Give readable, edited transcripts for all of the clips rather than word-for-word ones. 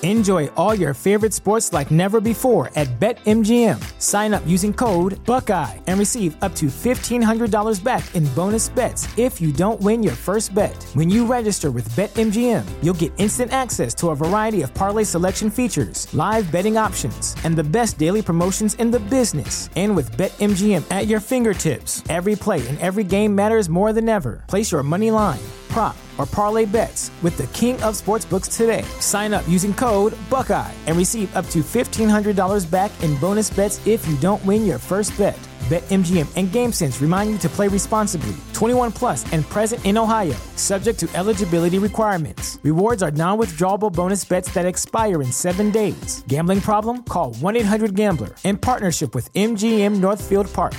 Enjoy all your favorite sports like never before at BetMGM. Sign up using code Buckeye and receive up to $1,500 back in bonus bets if you don't win your first bet. When you register with BetMGM, you'll get instant access to a variety of parlay selection features, live betting options, and the best daily promotions in the business. And with BetMGM at your fingertips, every play and every game matters more than ever. Place your money line, prop, or parlay bets with the king of sportsbooks today. Sign up using code Buckeye and receive up to $1,500 back in bonus bets if you don't win your first bet. BetMGM and GameSense remind you to play responsibly. 21 plus and present in Ohio, subject to eligibility requirements. Rewards are non-withdrawable bonus bets that expire in 7 days. Gambling problem? Call 1-800-GAMBLER. In partnership with MGM Northfield Park.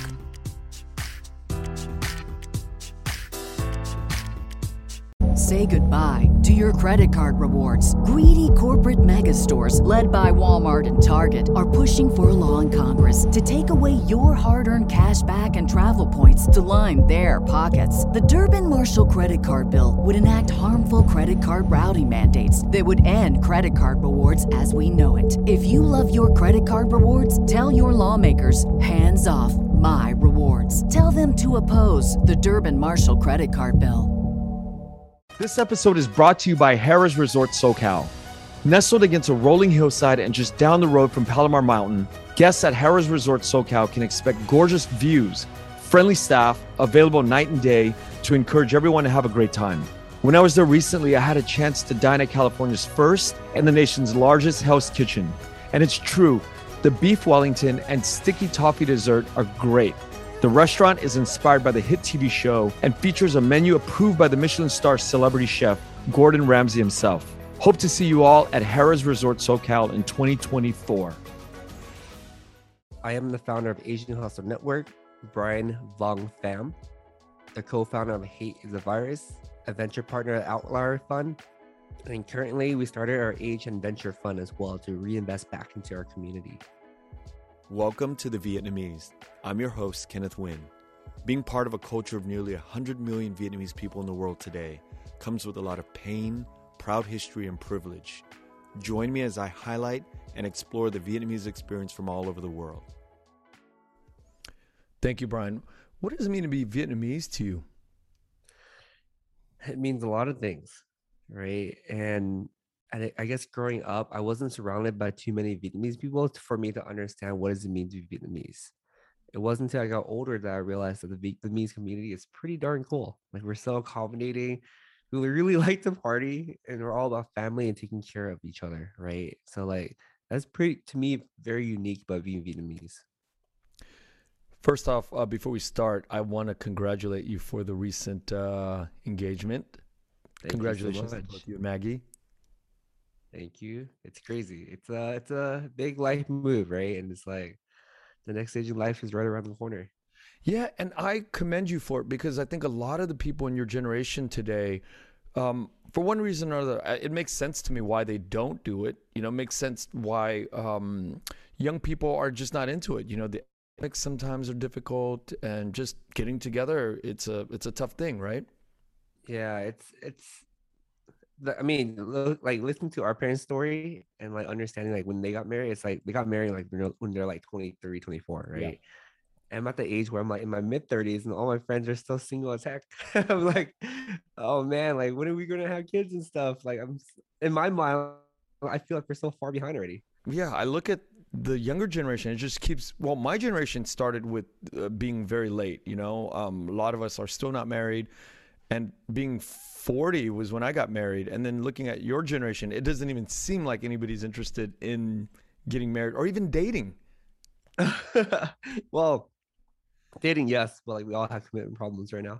Say goodbye to your credit card rewards. Greedy corporate mega stores, led by Walmart and Target, are pushing for a law in Congress to take away your hard-earned cash back and travel points to line their pockets. The Durbin-Marshall credit card bill would enact harmful credit card routing mandates that would end credit card rewards as we know it. If you love your credit card rewards, tell your lawmakers, hands off my rewards. Tell them to oppose the Durbin-Marshall credit card bill. This episode is brought to you by Harrah's Resort SoCal. Nestled against a rolling hillside and just down the road from Palomar Mountain, guests at Harrah's Resort SoCal can expect gorgeous views, friendly staff, available night and day to encourage everyone to have a great time. When I was there recently, I had a chance to dine at California's first and the nation's largest Hell's Kitchen. And it's true, the beef Wellington and sticky toffee dessert are great. The restaurant is inspired by the hit TV show and features a menu approved by the Michelin star celebrity chef, Gordon Ramsay himself. Hope to see you all at Harrah's Resort SoCal in 2024. I am the founder of Asian Hustle Network, Brian Vong Pham, the co-founder of Hate is a Virus, a venture partner at Outlier Fund, and currently we started our Asian Venture Fund as well to reinvest back into our community. Welcome to The Vietnamese. I'm your host, Kenneth Nguyen. Being part of a culture of nearly 100 million Vietnamese people in the world today comes with a lot of pain, proud history, and privilege. Join me as I highlight and explore the Vietnamese experience from all over the world. Thank you, Brian. What does it mean to be Vietnamese to you? It means a lot of things, right? And I guess growing up, I wasn't surrounded by too many Vietnamese people for me to understand what does it mean to be Vietnamese. It wasn't until I got older that I realized that the Vietnamese community is pretty darn cool. Like, we're so accommodating. We really like to party, and we're all about family and taking care of each other, right? So, like, that's pretty, to me, very unique about being Vietnamese. First off, before we start, I want to congratulate you for the recent engagement. Congratulations to both you and Maggie. Thank you. It's crazy. It's a big life move, right? And it's like the next stage of life is right around the corner. Yeah, and I commend you for it, because I think a lot of the people in your generation today, for one reason or other, it makes sense to me why they don't do it. You know, it makes sense why young people are just not into it. You know, the economics sometimes are difficult, and just getting together, it's a tough thing, right? Yeah, I mean, like, listening to our parents' story and like understanding like when they got married, it's like they got married like when they're like 23, 24, right? Yeah. And I'm at the age where I'm like in my mid 30s and all my friends are still single as heck. I'm like, oh man, like, when are we gonna have kids and stuff? Like, I'm in my mind, I feel like we're so far behind already. Yeah, I look at the younger generation. It just keeps. Well, my generation started with being very late. You know, a lot of us are still not married. And being 40 was when I got married. And then looking at your generation, it doesn't even seem like anybody's interested in getting married or even dating. Well, dating, yes, but like we all have commitment problems right now.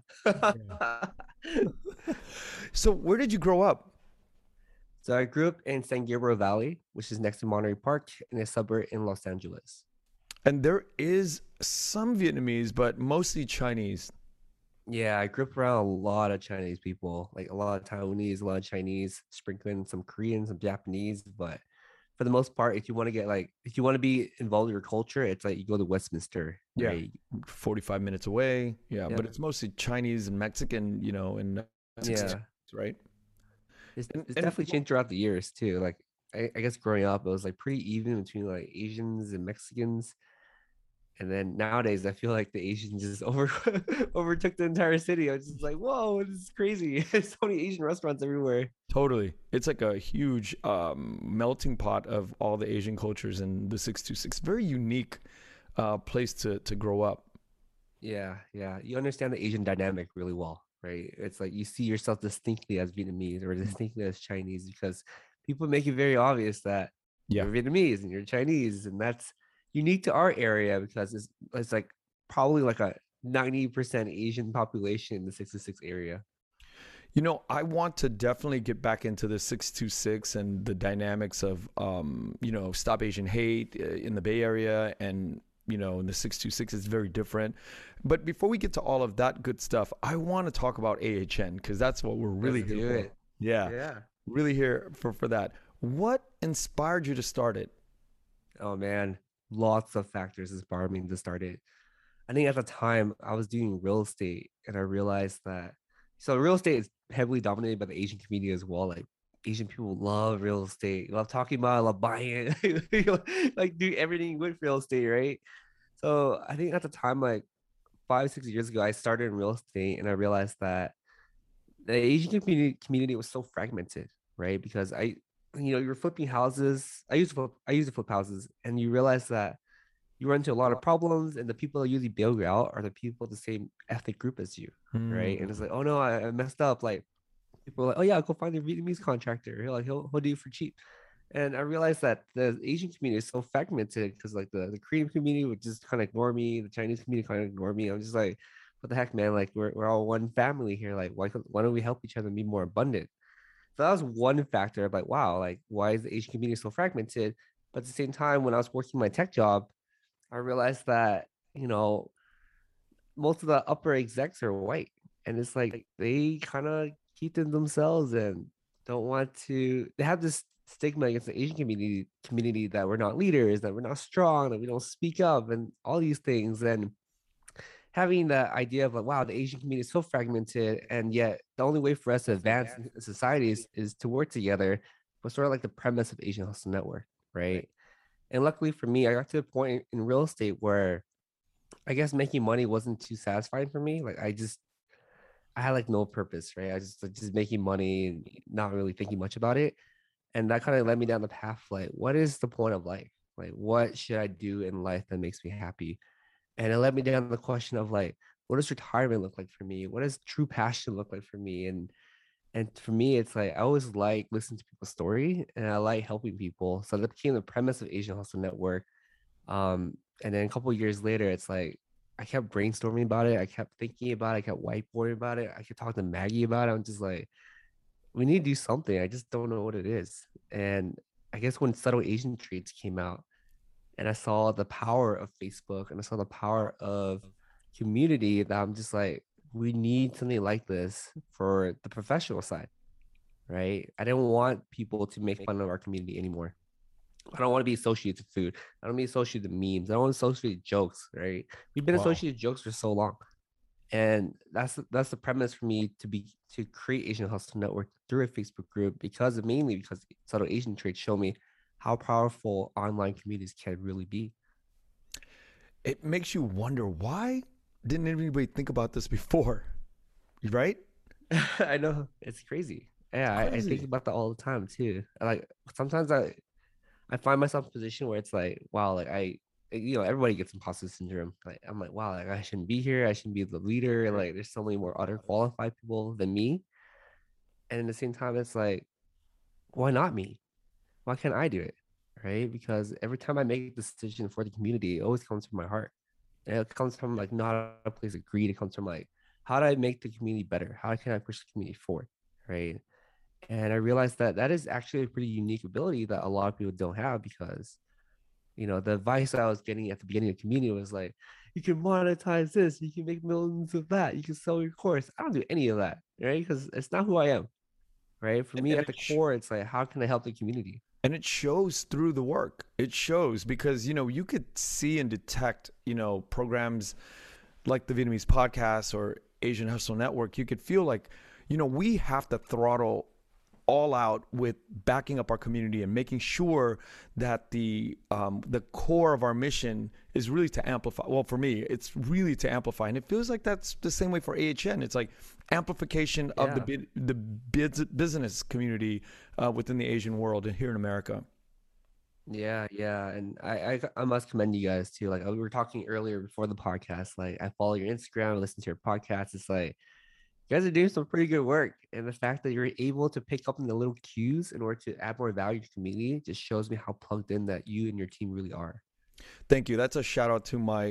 So where did you grow up? So I grew up in San Gabriel Valley, which is next to Monterey Park, in a suburb in Los Angeles. And there is some Vietnamese, but mostly Chinese. Yeah, I grew up around a lot of Chinese people, like a lot of Taiwanese, a lot of Chinese, sprinkling some Korean, some Japanese. But for the most part, if you want to be involved in your culture, it's like you go to Westminster. Yeah, right? 45 minutes away. Yeah, but it's mostly Chinese and Mexican, and yeah, right. It's definitely changed throughout the years too. Like I guess growing up, it was like pretty even between like Asians and Mexicans. And then nowadays, I feel like the Asians just overtook the entire city. I was just like, whoa, this is crazy. There's so many Asian restaurants everywhere. Totally. It's like a huge melting pot of all the Asian cultures in the 626. Very unique place to grow up. Yeah, yeah. You understand the Asian dynamic really well, right? It's like you see yourself distinctly as Vietnamese or distinctly as Chinese because people make it very obvious that Yeah. you're Vietnamese and you're Chinese, and that's unique to our area because it's like probably like a 90% Asian population in the 626 area. You know, I want to definitely get back into the 626 and the dynamics of, Stop Asian Hate in the Bay Area, and, in the 626 is very different. But before we get to all of that good stuff, I want to talk about AHN because that's what we're really Let's here do for. it. Yeah. Yeah. Really here for that. What inspired you to start it? Oh man, lots of factors inspired me to start it. I think at the time I was doing real estate and I realized that real estate is heavily dominated by the Asian community as well. Like Asian people love real estate, love talking about it, love buying it, like do everything with real estate, right? So I think at the time, like 5, 6 years ago, I started in real estate and I realized that the Asian community was so fragmented, right? Because you're flipping houses. I used to flip houses, and you realize that you run into a lot of problems, and the people that usually bail you out are the people the same ethnic group as you, right? And it's like, oh no, I messed up. Like people are like, oh yeah, go find a Vietnamese contractor. He'll do it for cheap. And I realized that the Asian community is so fragmented because like the Korean community would just kind of ignore me, the Chinese community kind of ignore me. I'm just like, what the heck, man? Like we're all one family here. Like why don't we help each other be more abundant? So that was one factor of like, wow, like why is the Asian community so fragmented? But at the same time, when I was working my tech job, I realized that, most of the upper execs are white. And it's like they kind of keep to themselves and don't want to, they have this stigma against the Asian community that we're not leaders, that we're not strong, that we don't speak up, and all these things. And having the idea of like, wow, the Asian community is so fragmented, and yet the only way for us to advance in society is to work together was sort of like the premise of Asian Hustle Network, right? And luckily for me, I got to the point in real estate where I guess making money wasn't too satisfying for me. Like I had like no purpose, right? I just making money and not really thinking much about it. And that kind of led me down the path like, what is the point of life? Like, what should I do in life that makes me happy? And it led me down the question of like, what does retirement look like for me? What does true passion look like for me? And for me, it's like I always like listening to people's story and I like helping people. So that became the premise of Asian Hustle Network. And then a couple of years later, it's like I kept brainstorming about it. I kept thinking about it. I kept whiteboarding about it. I kept talking to Maggie about it. I'm just like, we need to do something. I just don't know what it is. And I guess when Subtle Asian Traits came out and I saw the power of Facebook and I saw the power of community, that I'm just like, we need something like this for the professional side, right? I didn't want people to make fun of our community anymore. I don't want to be associated to food. I don't want to be associated to memes. I don't want to associate jokes, right? We've been associated jokes for so long. And that's the premise for me to create Asian Hustle Network through a Facebook group mainly because Subtle Asian Traits show me how powerful online communities can really be. It makes you wonder, why didn't anybody think about this before? Right? I know, it's crazy. Yeah, I think about that all the time too. Like sometimes I find myself in a position where it's like, wow, like everybody gets imposter syndrome. Like I'm like, wow, like I shouldn't be here. I shouldn't be the leader. Like there's so many more underqualified people than me. And at the same time, it's like, why not me? Why can't I do it? Right? Because every time I make a decision for the community, it always comes from my heart. And it comes from like not a place of greed. It comes from like, how do I make the community better? How can I push the community forward? Right. And I realized that that is actually a pretty unique ability that a lot of people don't have because, the advice I was getting at the beginning of the community was like, you can monetize this, you can make millions of that, you can sell your course. I don't do any of that, right? Because it's not who I am, right? For me, at the core, it's like, how can I help the community? And it shows through the work. It shows because, you could see and detect, programs like the Vietnamese podcast or Asian Hustle Network. You could feel like, we have to throttle all out with backing up our community and making sure that the core of our mission is really to amplify. Well, for me, it's really to amplify, and it feels like that's the same way for AHN. It's like amplification of the business community within the Asian world and here in America. Yeah, and I must commend you guys too. Like we were talking earlier before the podcast, like I follow your Instagram, I listen to your podcast. It's like you guys are doing some pretty good work. And the fact that you're able to pick up on the little cues in order to add more value to the community just shows me how plugged in that you and your team really are. Thank you. That's a shout out to my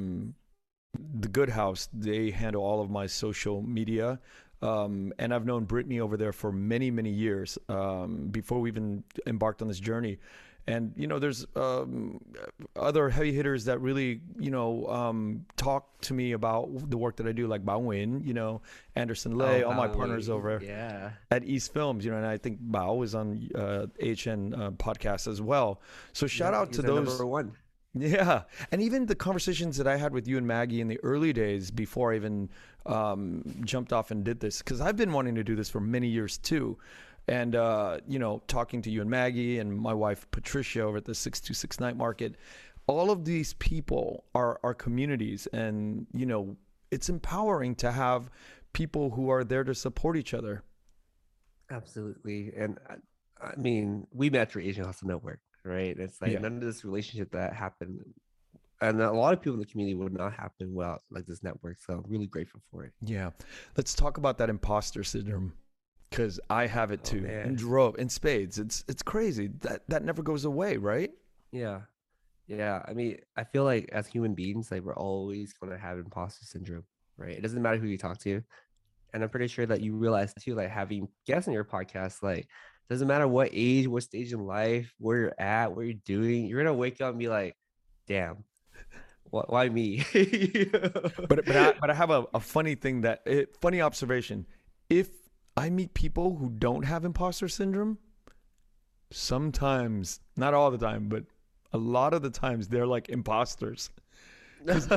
the Good House. They handle all of my social media. And I've known Brittany over there for many, many years before we even embarked on this journey. And, you know, there's other heavy hitters that really, you know, talk to me about the work that I do, like Bao Nguyen, you know, Anderson Lay, all my partners over at East Films, you know, and I think Bao is on AHN podcast as well. So shout out to those. Number one. Yeah. And even the conversations that I had with you and Maggie in the early days before I even jumped off and did this, because I've been wanting to do this for many years too. And, you know, talking to you and Maggie and my wife, Patricia, over at the 626 Night Market, all of these people are communities. And, you know, it's empowering to have people who are there to support each other. Absolutely. And I mean, we met through Asian Hustle Network, right? It's like none of this relationship that happened. And a lot of people in the community would not happen without like this network. So I'm really grateful for it. Yeah. Let's talk about that imposter syndrome. Because I have it too, in spades. It's crazy that never goes away, right? Yeah. I mean, I feel like as human beings, like we're always going to have imposter syndrome, right? It doesn't matter who you talk to, and I'm pretty sure that you realize too, like having guests on your podcast, like doesn't matter what age, what stage in life, where you're at, what you're doing, you're gonna wake up and be like, "Damn, why me?" but I have a funny thing funny observation. If I meet people who don't have imposter syndrome, sometimes, not all the time, but a lot of the times they're like imposters. Because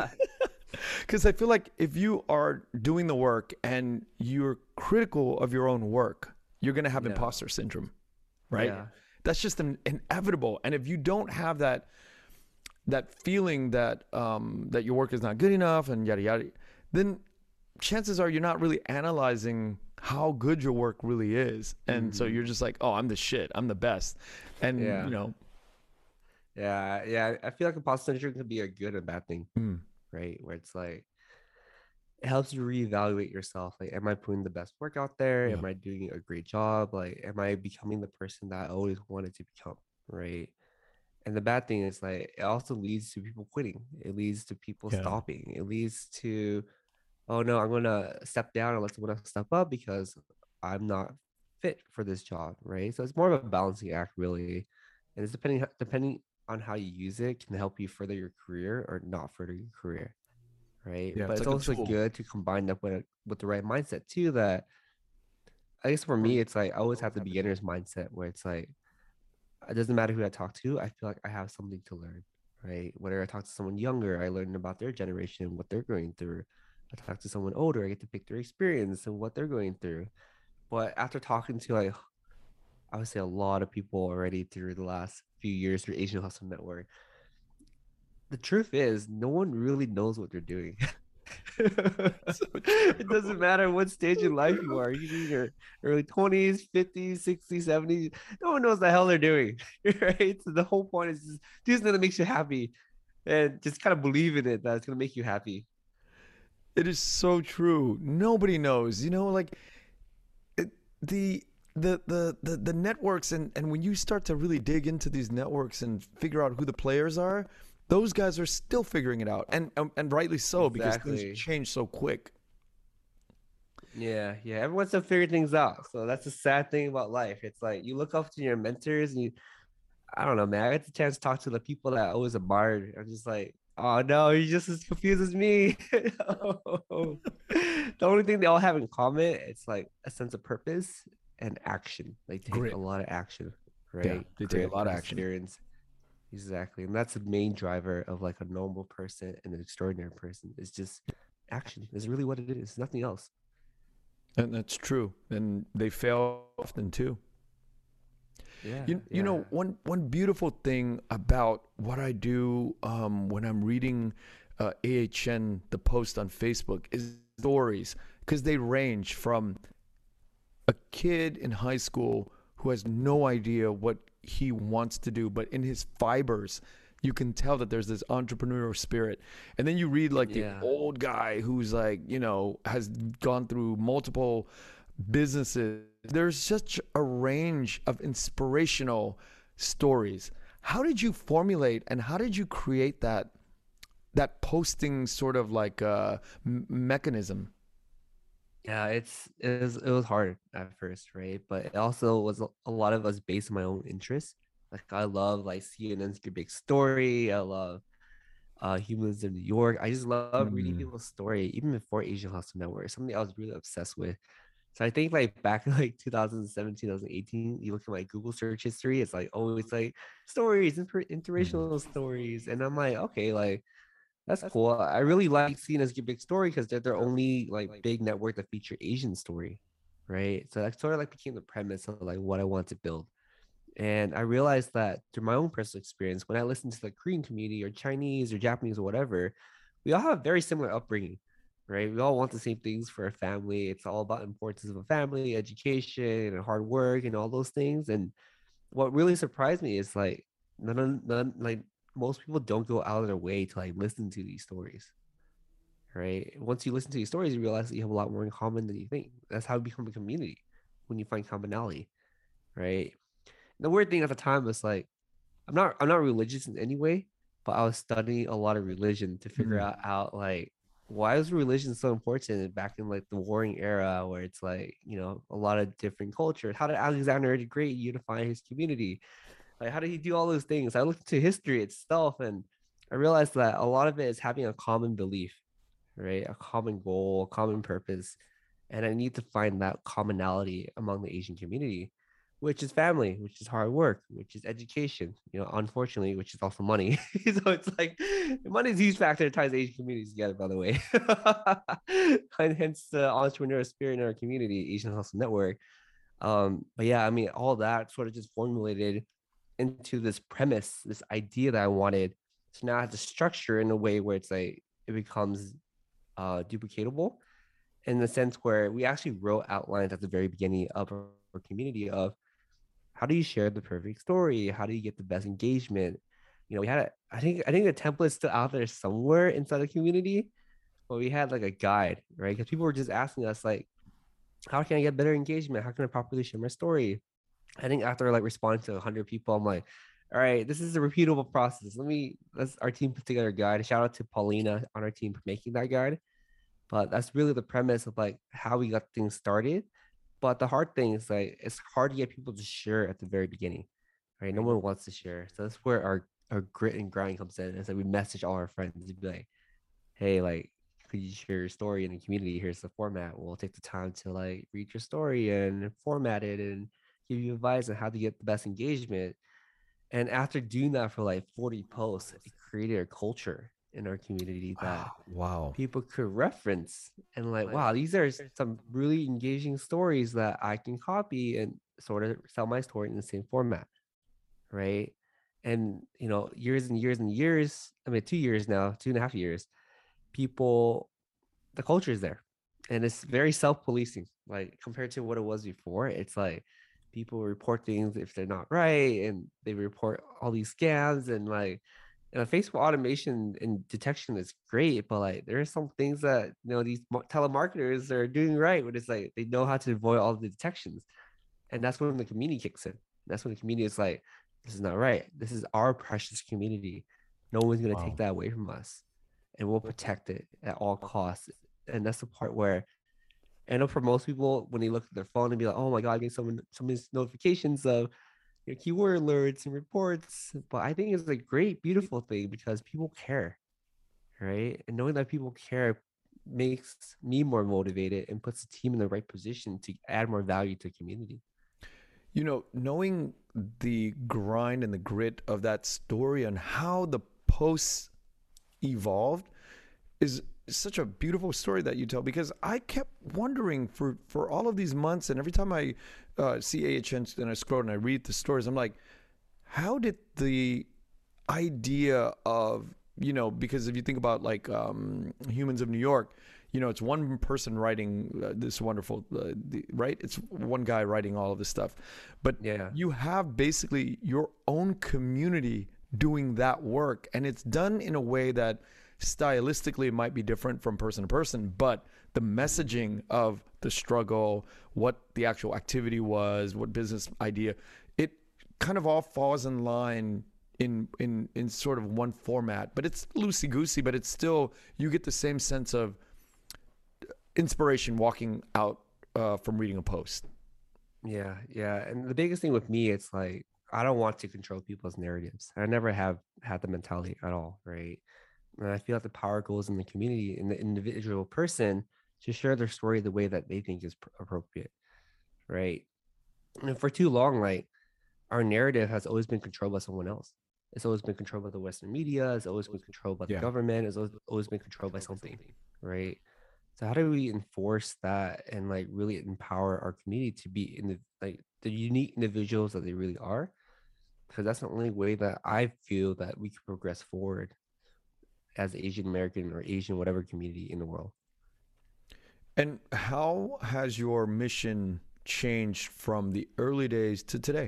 I feel like if you are doing the work and you're critical of your own work, you're going to have imposter syndrome, right? Yeah. That's just inevitable. And if you don't have that feeling that that your work is not good enough and yada, yada, then chances are you're not really analyzing how good your work really is. And so you're just like, oh, I'm the shit. I'm the best. And, you know. Yeah. I feel like imposter syndrome can be a good and bad thing, right? Where it's like, it helps you reevaluate yourself. Like, am I putting the best work out there? Yeah. Am I doing a great job? Like, am I becoming the person that I always wanted to become, right? And the bad thing is like, it also leads to people quitting. It leads to people stopping. It leads to, oh no, I'm going to step down and let someone else step up because I'm not fit for this job, right? So it's more of a balancing act, really. And it's depending on how you use it, can help you further your career or not further your career, right? Yeah, but it's like also good to combine that with the right mindset too. That I guess for me, it's like I always have the beginner's mindset where it's like, it doesn't matter who I talk to, I feel like I have something to learn, right? Whether I talk to someone younger, I learn about their generation, what they're going through. I talk to someone older, I get to pick their experience and what they're going through. But after talking to like, I would say a lot of people already through the last few years through Asian Hustle Network, the truth is no one really knows what they're doing. It doesn't matter what stage in life you are. You in your early 20s, 50s, 60s, 70s. No one knows the hell they're doing, right? So the whole point is just do something that makes you happy and just kind of believe in it that it's going to make you happy. It is so true. Nobody knows, you know, like the networks and when you start to really dig into these networks and figure out who the players are, those guys are still figuring it out, and rightly so, because things change so quick. Yeah, everyone's still figuring things out. So that's the sad thing about life. It's like you look up to your mentors, and I don't know, man. I get the chance to talk to the people that I always admired. I'm just like, oh no, you're just as confused as me. The only thing they all have in common, it's like a sense of purpose and action. They take a lot of action, right? Yeah, they take a lot of action. Experience. Exactly. And that's the main driver of like a normal person and an extraordinary person. It's just action. It's really what it is. Nothing else. And that's true. And they fail often too. Yeah. You know, one beautiful thing about what I do when I'm reading AHN, the post on Facebook, is stories, because they range from a kid in high school who has no idea what he wants to do, but in his fibers, you can tell that there's this entrepreneurial spirit. And then you read like the old guy who's like, you know, has gone through multiple businesses. There's such a range of inspirational stories. How did you formulate and how did you create that posting sort of like mechanism? Yeah, it was hard at first, right? But it also was a lot of us based on my own interests. Like I love like CNN's Good Big Story. I love Humans in New York. I just love reading people's story, even before Asian Hustle Network. Something I was really obsessed with. So I think like back in like 2017, 2018, you look at my Google search history, it's like always like stories, inspirational stories. And I'm like, okay, like that's cool. I really like seeing as a big story because they're their only like big network that feature Asian story, right? So that sort of like became the premise of like what I want to build. And I realized that through my own personal experience, when I listen to the Korean community or Chinese or Japanese or whatever, we all have very similar upbringing, right? We all want the same things for a family. It's all about importance of a family, education, and hard work, and all those things. And what really surprised me is like like most people don't go out of their way to like listen to these stories, right? Once you listen to these stories, you realize that you have a lot more in common than you think. That's how you become a community when you find commonality, right? The weird thing at the time was like I'm not religious in any way, but I was studying a lot of religion to figure out like why is religion so important back in like the warring era where it's like, you know, a lot of different cultures. How did Alexander the Great unify his community? Like how did he do all those things? I looked into history itself and I realized that a lot of it is having a common belief, right? A common goal, a common purpose. And I need to find that commonality among the Asian community, which is family, which is hard work, which is education, you know, unfortunately, which is also money. So it's like money is a huge factor that ties Asian communities together, by the way. And hence the entrepreneurial spirit in our community, Asian Hustle Network. But yeah, I mean, all that sort of just formulated into this premise, this idea that I wanted. So now I have to structure in a way where it's like it becomes duplicatable in the sense where we actually wrote outlines at the very beginning of our community of how do you share the perfect story? How do you get the best engagement? You know, we had I think the template's still out there somewhere inside the community, but we had like a guide, right? Because people were just asking us like, how can I get better engagement? How can I properly share my story? I think after like responding to 100 people, I'm like, all right, this is a repeatable process. Let's our team put together a guide. Shout out to Paulina on our team for making that guide. But that's really the premise of like how we got things started. But the hard thing is like it's hard to get people to share at the very beginning, right? No one wants to share. So that's where our grit and grind comes in. It's like we message all our friends to be like, hey, like, could you share your story in the community? Here's the format. We'll take the time to like read your story and format it and give you advice on how to get the best engagement. And after doing that for like 40 posts, it created a culture in our community that Wow. people could reference and like, wow, these are some really engaging stories that I can copy and sort of sell my story in the same format, right? And you know, years and years and years, I mean 2 years now, 2.5 years, people, the culture is there. And it's very self-policing. Like compared to what it was before, it's like people report things if they're not right and they report all these scams and like, you know, Facebook automation and detection is great, but like there are some things that, you know, these telemarketers are doing right, but it's like they know how to avoid all the detections, and that's when the community kicks in. That's when the community is like, this is not right. This is our precious community. No one's gonna take that away from us, and we'll protect it at all costs. And that's the part where I know for most people, when they look at their phone and be like, oh my God, I get some of these notifications of your keyword alerts and reports. But I think it's a great, beautiful thing because people care, right? And knowing that people care makes me more motivated and puts the team in the right position to add more value to the community. You know, knowing the grind and the grit of that story and how the posts evolved is such a beautiful story that you tell, because I kept wondering for all of these months, and every time I see AHN and I scroll and I read the stories, I'm like, how did the idea of, because if you think about like Humans of New York, it's one person writing this wonderful, right? It's one guy writing all of this stuff, but you have basically your own community doing that work, and it's done in a way that stylistically it might be different from person to person, but the messaging of the struggle, what the actual activity was, what business idea, it kind of all falls in line in sort of one format, but it's loosey goosey, but it's still, you get the same sense of inspiration walking out from reading a post. Yeah. And the biggest thing with me, it's like, I don't want to control people's narratives. I never have had the mentality at all, right? And I feel like the power goes in the community, in the individual person, to share their story the way that they think is appropriate, right? And for too long, like, our narrative has always been controlled by someone else. It's always been controlled by the Western media. It's always been controlled by the government. It's always been controlled by something, right? So how do we enforce that and like really empower our community to be in the unique individuals that they really are? Because that's the only way that I feel that we can progress forward as Asian American or Asian whatever community in the world. And how has your mission changed from the early days to today?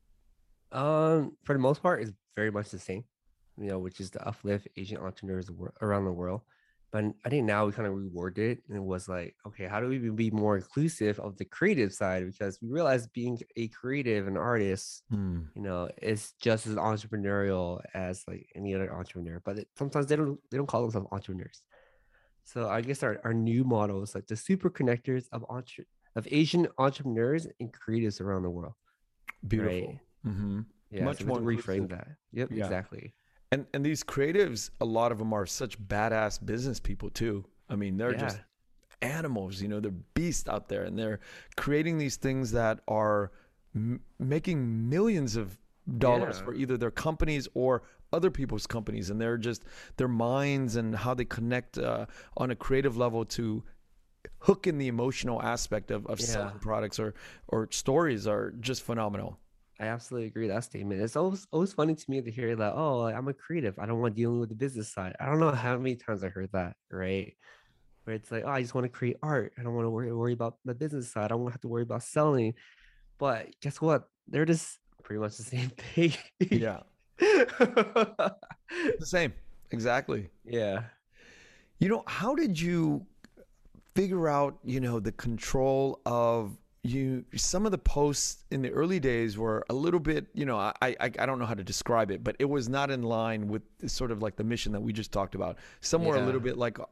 For the most part, it's very much the same, which is to uplift Asian entrepreneurs around the world. But I think now we kind of reward it, and it was like, okay, how do we be more inclusive of the creative side? Because we realize being a creative and artist, is just as entrepreneurial as like any other entrepreneur. But sometimes they don't call themselves entrepreneurs. So I guess our new model is like the super connectors of Asian entrepreneurs and creatives around the world. Beautiful. Right? Mm-hmm. Yeah, Much so more reframe that. Yep, exactly. And these creatives, a lot of them are such badass business people too. I mean, they're just animals, they're beasts out there, and they're creating these things that are making millions of dollars for either their companies or other people's companies. And they're just, their minds and how they connect on a creative level to hook in the emotional aspect of selling products or stories are just phenomenal. I absolutely agree with that statement. It's always funny to me to hear that, oh, I'm a creative, I don't want dealing with the business side. I don't know how many times I heard that, right? Where it's like, oh, I just want to create art. I don't want to worry about the business side. I don't have to worry about selling. But guess what? They're just pretty much the same thing. Yeah. The same. Exactly. Yeah. How did you figure out, the control of some of the posts in the early days were a little bit, I don't know how to describe it, but it was not in line with sort of like the mission that we just talked about. Some were a little bit like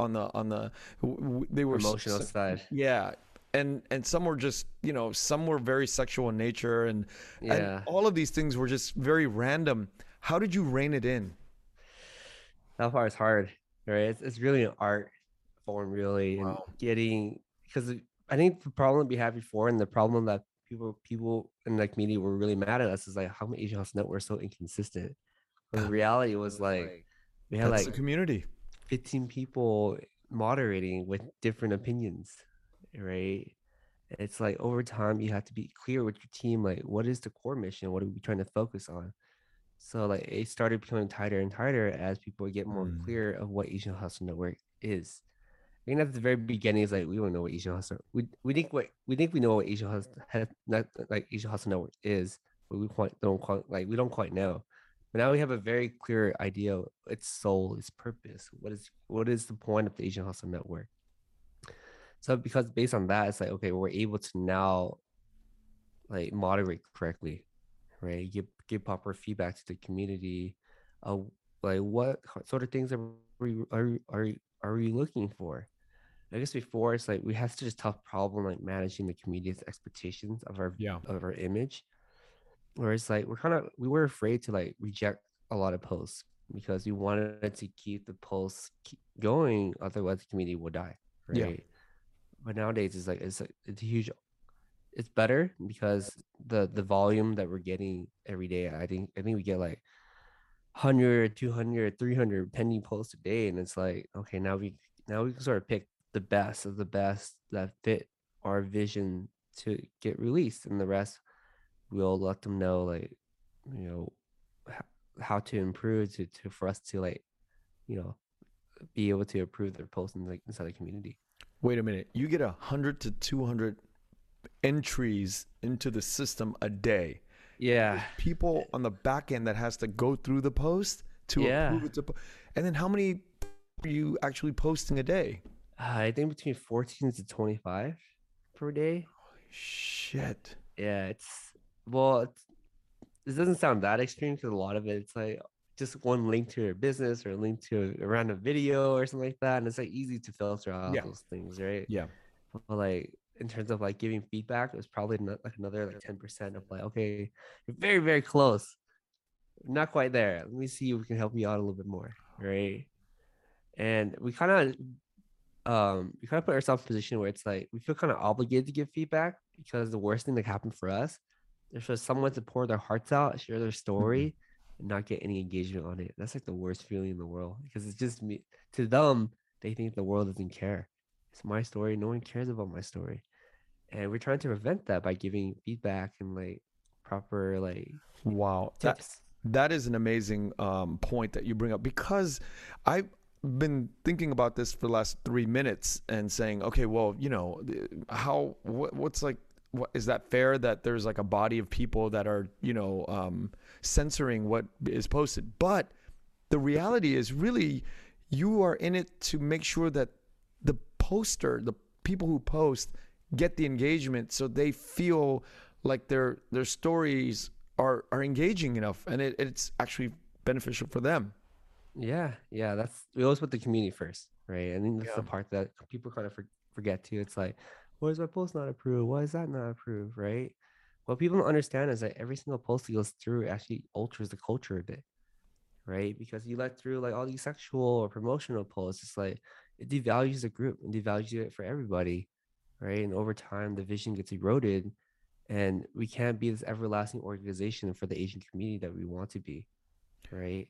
they were emotional side. Yeah. And some were just, some were very sexual in nature, and all of these things were just very random. How did you rein it in? That part is hard, right? It's really an art form, really, and because I think the problem we had before, and the problem that people in the community were really mad at us, is like, how many Asian Hustle Network are so inconsistent. But the reality was like, we had like a community, 15 people moderating with different opinions, right? It's like over time you have to be clear with your team, like, what is the core mission? What are we trying to focus on? So like it started becoming tighter and tighter as people get more clear of what Asian Hustle Network is. I think at the very beginning, it's like we don't know what Asian Hustle. We think we know what Asian Hustle Asian Hustle Network is, but we don't quite know. But now we have a very clear idea of its soul, its purpose. What is the point of the Asian Hustle Network? So because based on that, it's like, okay, we're able to now like moderate correctly, right? Give proper feedback to the community. Like what sort of things are we looking for? I guess before it's like we had such a tough problem like managing the community's expectations of our image, where it's like we were afraid to like reject a lot of posts because we wanted to keep the posts going, otherwise the community will die, right? Yeah. But nowadays it's a huge. It's better because the volume that we're getting every day. I think we get like 100, 200, 300 pending posts a day, and it's like, okay, now Now we can sort of pick the best of the best that fit our vision to get released, and the rest we'll let them know, like, you know, how to improve to for us to, like, you know, be able to approve their posts in, like, inside the community. Wait a minute. You get 100 to 200 entries into the system a day. Yeah. There's people on the back end that has to go through the post to approve it. And then how many are you actually posting a day? I think between 14 to 25 per day. Shit. Yeah, it doesn't sound that extreme, because a lot of it's like just one link to your business or a link to a random video or something like that, and it's like easy to filter out those things, right? Yeah. But like in terms of like giving feedback, it was probably like another like 10% of like, okay, you're very, very close, not quite there. Let me see if we can help you out a little bit more, right? And we kind of put ourselves in a position where it's like we feel kind of obligated to give feedback, because the worst thing that happened for us is for someone to pour their hearts out, share their story, and not get any engagement on it. That's like the worst feeling in the world, because it's just me. To them, they think the world doesn't care. It's my story. No one cares about my story, and we're trying to prevent that by giving feedback and like proper like tips. That is an amazing point that you bring up, because I've been thinking about this for the last 3 minutes and saying, okay, well, you know, what's like, what is that fair that there's like a body of people that are, you know, censoring what is posted? But the reality is, really, you are in it to make sure that the people who post, get the engagement, so they feel like their stories are engaging enough, and it's actually beneficial for them. Yeah, we always put the community first, right? I think that's the part that people kind of forget too. It's like, why is my post not approved? Why is that not approved, right? What people don't understand is that every single post that goes through actually alters the culture a bit, right? Because you let through like all these sexual or promotional posts, it's like it devalues the group and devalues it for everybody, right? And over time, the vision gets eroded, and we can't be this everlasting organization for the Asian community that we want to be, right?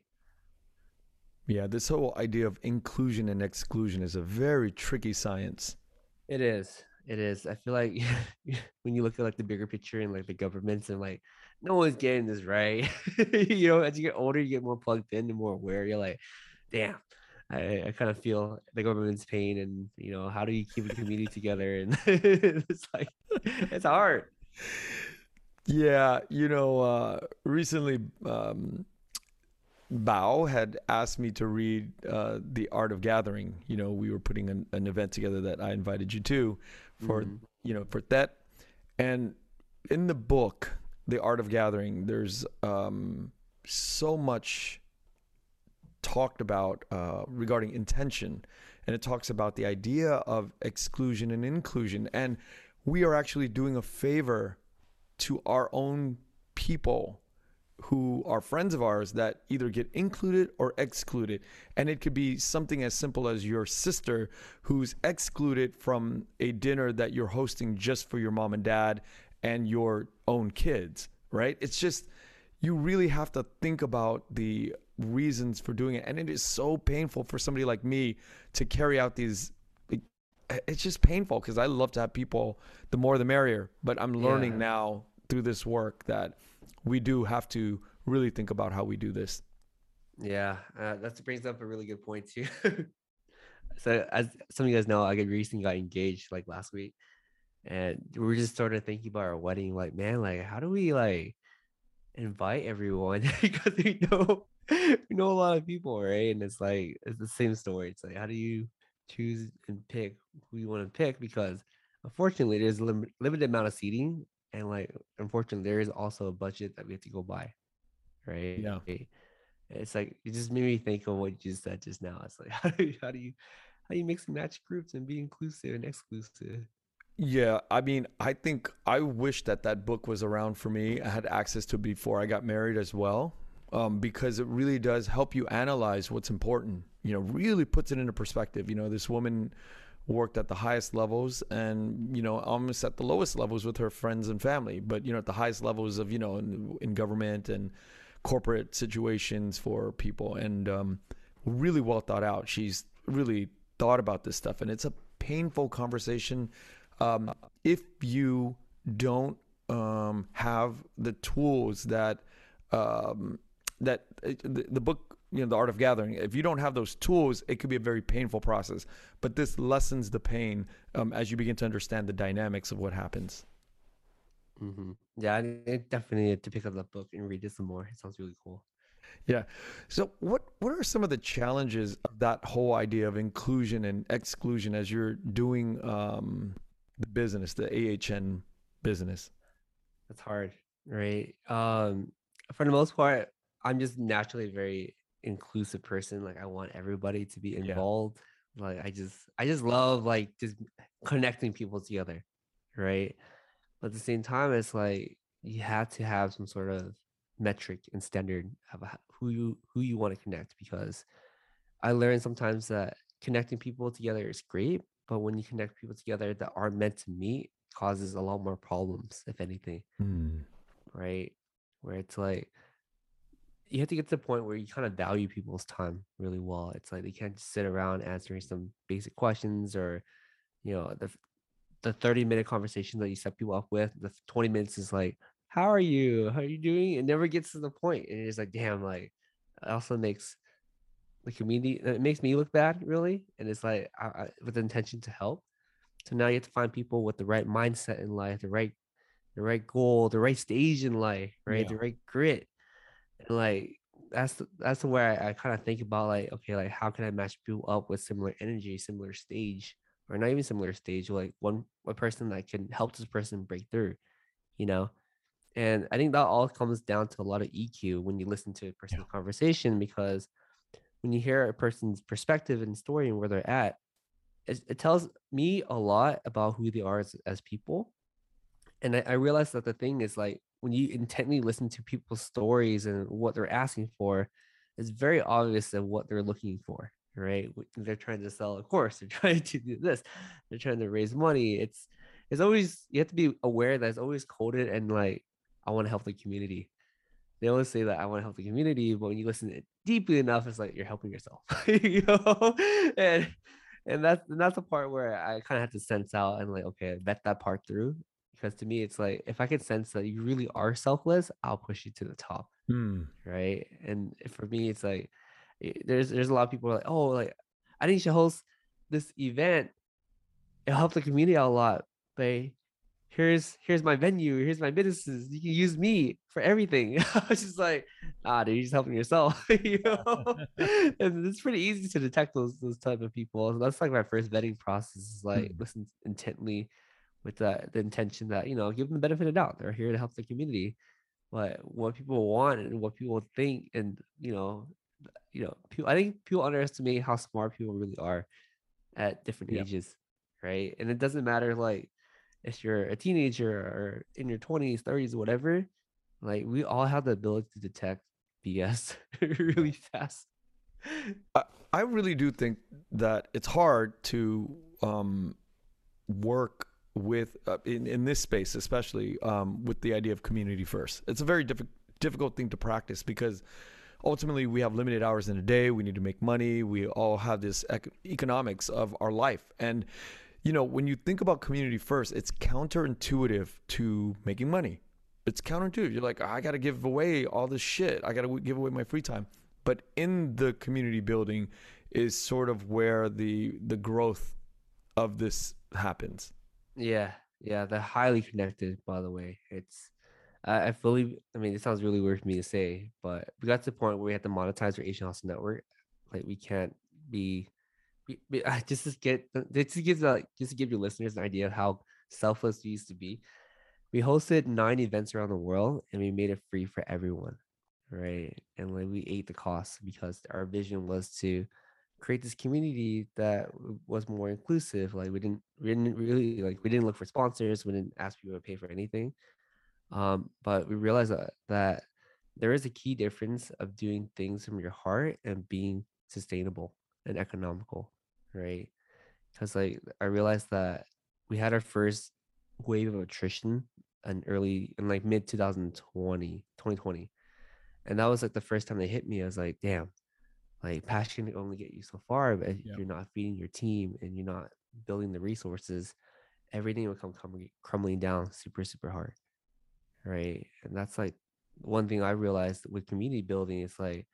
Yeah, this whole idea of inclusion and exclusion is a very tricky science. It is. It is. I feel like when you look at like the bigger picture and like the governments, and like no one's getting this right. You know, as you get older, you get more plugged in and more aware. You're like, damn, I kind of feel the government's pain, and you know, how do you keep a community together? And it's like it's hard. Yeah, you know, recently Bao had asked me to read The Art of Gathering. You know, we were putting an event together that I invited you to for, you know, for that. And in the book, The Art of Gathering, there's so much talked about regarding intention. And it talks about the idea of exclusion and inclusion. And we are actually doing a favor to our own people who are friends of ours that either get included or excluded. And it could be something as simple as your sister who's excluded from a dinner that you're hosting just for your mom and dad and your own kids, right? It's just, you really have to think about the reasons for doing it. And it is so painful for somebody like me to carry out these. It's just painful, because I love to have people, the more the merrier. But I'm learning now through this work that we do have to really think about how we do this. Yeah, that brings up a really good point too. So as some of you guys know, I recently got engaged like last week, and we were just sort of thinking about our wedding. Like, man, like how do we like invite everyone? Because we know a lot of people, right? And it's like it's the same story. It's like, how do you choose and pick who you want to pick? Because unfortunately, there's a limited amount of seating. And like, unfortunately, there is also a budget that we have to go by, right? Yeah. It's like, it just made me think of what you just said just now. It's like, how do you mix and match groups and be inclusive and exclusive? Yeah, I mean, I think I wish that book was around for me. I had access to it before I got married as well, because it really does help you analyze what's important. You know, really puts it into perspective. You know, this woman worked at the highest levels and, you know, almost at the lowest levels with her friends and family, but, you know, at the highest levels of, you know, in government and corporate situations for people, and really well thought out. She's really thought about this stuff, and it's a painful conversation if you don't have the tools that the book, The Art of Gathering. If you don't have those tools, it could be a very painful process. But this lessens the pain as you begin to understand the dynamics of what happens. Mm-hmm. Yeah, I definitely need to pick up that book and read it some more. It sounds really cool. Yeah. So what are some of the challenges of that whole idea of inclusion and exclusion as you're doing the business, the AHN business? That's hard, right? For the most part, I'm just naturally a very inclusive person. Like I want everybody to be involved. Like I just love like just connecting people together, right? But at the same time, it's like you have to have some sort of metric and standard of who you want to connect, because I learned sometimes that connecting people together is great, but when you connect people together that aren't meant to meet, causes a lot more problems, if anything, right? Where it's like you have to get to the point where you kind of value people's time really well. It's like they can't just sit around answering some basic questions, or the 30-minute conversation that you set people up with, the 20 minutes is like, how are you doing? It never gets to the point, and it's like, damn, like it also makes the community, it makes me look bad, really. And it's like with the intention to help. So now you have to find people with the right mindset in life, the right goal, the right stage in life, right? The right grit. And like that's where I kind of think about like, okay, like how can I match people up with similar energy, similar stage, or not even similar stage, like one person that can help this person break through, you know? And I think that all comes down to a lot of EQ when you listen to a person's conversation, because when you hear a person's perspective and story and where they're at, it tells me a lot about who they are as people. And I realized that the thing is like when you intently listen to people's stories and what they're asking for, it's very obvious that what they're looking for, right? They're trying to sell a course, they're trying to do this, they're trying to raise money. It's always, you have to be aware that it's always coded and like, I want to help the community. They always say that I want to help the community, but when you listen to it deeply enough, it's like you're helping yourself, and that's the part where I kind of have to sense out and like, okay, vet that part through. Because to me, it's like if I can sense that you really are selfless, I'll push you to the top, right? And for me, it's like there's a lot of people who are like, oh, like I think you should host this event. It'll help the community out a lot, but here's my venue, here's my businesses, you can use me for everything. I was just like, dude, you're just helping yourself. And it's pretty easy to detect those type of people. So that's like my first vetting process, is like listen intently with the intention that, give them the benefit of the doubt, they're here to help the community. But what people want and what people think, and people, I think people underestimate how smart people really are at different ages, right? And it doesn't matter like if you're a teenager or in your 20s, 30s, whatever, like we all have the ability to detect BS really fast. I really do think that it's hard to work with in this space, especially with the idea of community first. It's a very difficult thing to practice, because ultimately we have limited hours in a day. We need to make money. We all have this economics of our life. And when you think about community first, it's counterintuitive to making money. It's counterintuitive. You're like, I got to give away all this shit. I got to give away my free time. But in the community building is sort of where the growth of this happens. Yeah. They're highly connected, by the way. I mean, it sounds really weird for me to say, but we got to the point where we had to monetize our Asian Hustle Network. Like we can't be just to give your listeners an idea of how selfless we used to be. We hosted 9 events around the world and we made it free for everyone, right? And like we ate the cost, because our vision was to create this community that was more inclusive. Like we didn't really, like we didn't look for sponsors, we didn't ask people to pay for anything. But we realized that there is a key difference of doing things from your heart and being sustainable and economical, right? Because like I realized that we had our first wave of attrition in like mid 2020, and that was like the first time they hit me. I was like, damn, like passion can only get you so far, but if Yeah. you're not feeding your team and you're not building the resources, everything will come crumbling down super, super hard. Right. And that's like one thing I realized with community building. It's like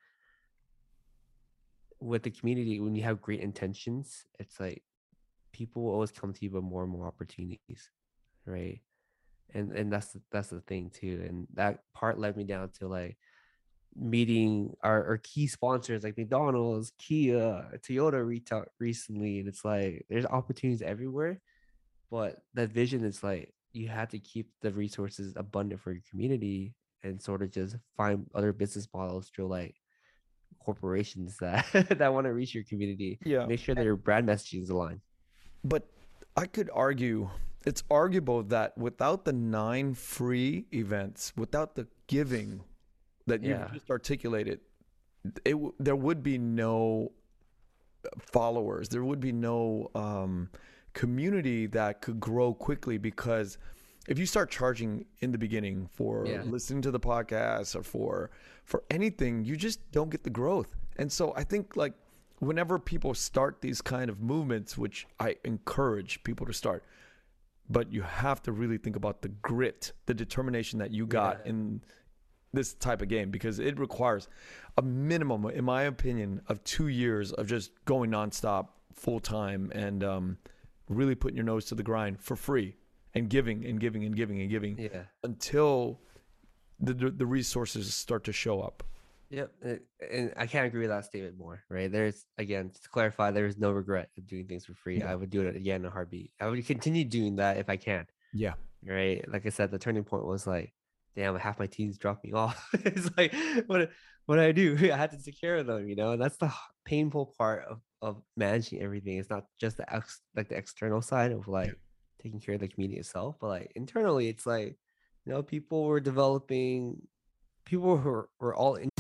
with the community, when you have great intentions, it's like people will always come to you with more and more opportunities. Right. And that's the thing too. And that part led me down to like meeting our key sponsors like McDonald's, Kia, Toyota reached out recently. And it's like there's opportunities everywhere. But that vision is like you have to keep the resources abundant for your community and sort of just find other business models through like corporations that that want to reach your community. Yeah. Make sure that your brand messaging is aligned. But I could argue, it's arguable that without the 9 free events, without the giving that you've Yeah. just articulated, there would be no followers. There would be no community that could grow quickly, because if you start charging in the beginning for Yeah. listening to the podcast or for anything, you just don't get the growth. And so I think like whenever people start these kind of movements, which I encourage people to start, but you have to really think about the grit, the determination that you got Yeah. in this type of game, because it requires a minimum, in my opinion, of 2 years of just going nonstop, full time, and really putting your nose to the grind for free and giving and giving and giving and giving Yeah. until the resources start to show up. Yep. And I can't agree with that statement more, right? There's, again, to clarify, there is no regret of doing things for free. Yeah. I would do it again in a heartbeat. I would continue doing that if I can. Yeah. Right. Like I said, the turning point was like, damn, half my team's dropped me off. It's like, what do I do? I had to take care of them, and that's the painful part of managing everything. It's not just the external side of like taking care of the community itself, but like internally, it's like, people were developing, people who were all in.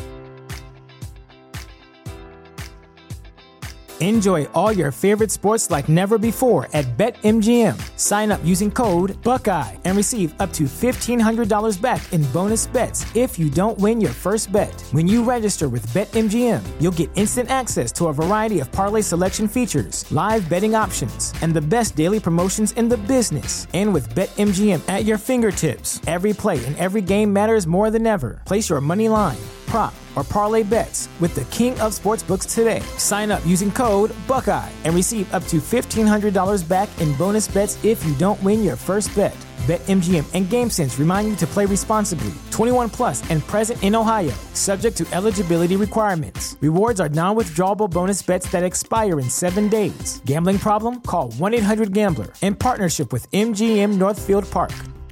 Enjoy all your favorite sports like never before at BetMGM. Sign up using code Buckeye and receive up to $1,500 back in bonus bets if you don't win your first bet. When you register with BetMGM, you'll get instant access to a variety of parlay selection features, live betting options, and the best daily promotions in the business. And with BetMGM at your fingertips, every play and every game matters more than ever. Place your money line, prop, or parlay bets with the king of sportsbooks today. Sign up using code Buckeye and receive up to $1,500 back in bonus bets if you don't win your first bet. BetMGM and GameSense remind you to play responsibly. 21 plus and present in Ohio, subject to eligibility requirements. Rewards are non-withdrawable bonus bets that expire in 7 days. Gambling problem? Call 1-800-GAMBLER. In partnership with MGM Northfield Park.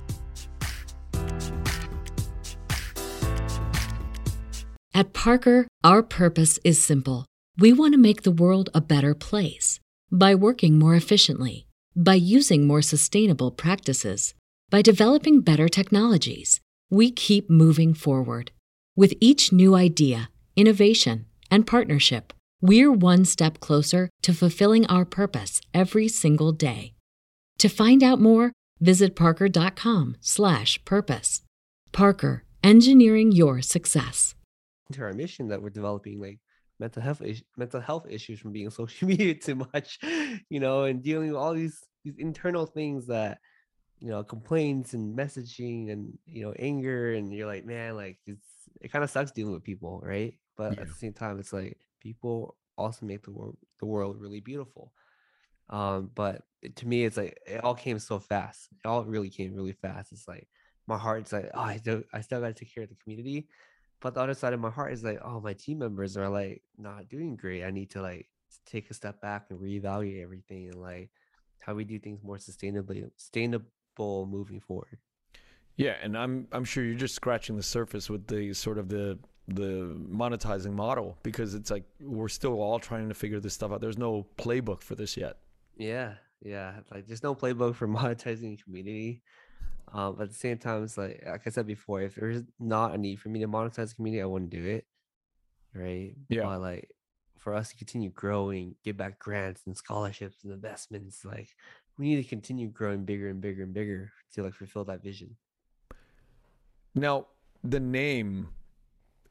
At Parker, our purpose is simple. We want to make the world a better place by working more efficiently, by using more sustainable practices, by developing better technologies. We keep moving forward. With each new idea, innovation, and partnership, we're one step closer to fulfilling our purpose every single day. To find out more, visit parker.com/purpose. Parker, engineering your success. To our mission that we're developing like mental health issues from being on social media too much, and dealing with all these internal things that complaints and messaging and anger, and you're like, man, like it kind of sucks dealing with people, right? But at the same time, it's like people also make the world really beautiful. But to me, it's like it all came so fast. It all really came really fast. It's like my heart's like, oh, I still got to take care of the community. But the other side of my heart is like, oh, my team members are like not doing great. I need to like take a step back and reevaluate everything and like how we do things more sustainable moving forward. Yeah, and I'm sure you're just scratching the surface with the sort of the monetizing model, because it's like we're still all trying to figure this stuff out. There's no playbook for this yet. Yeah. Like there's no playbook for monetizing community. But at the same time, it's like I said before, if there's not a need for me to monetize the community, I wouldn't do it. Right. Yeah. But like for us to continue growing, give back grants and scholarships and investments, like we need to continue growing bigger and bigger and bigger to like fulfill that vision. Now, the name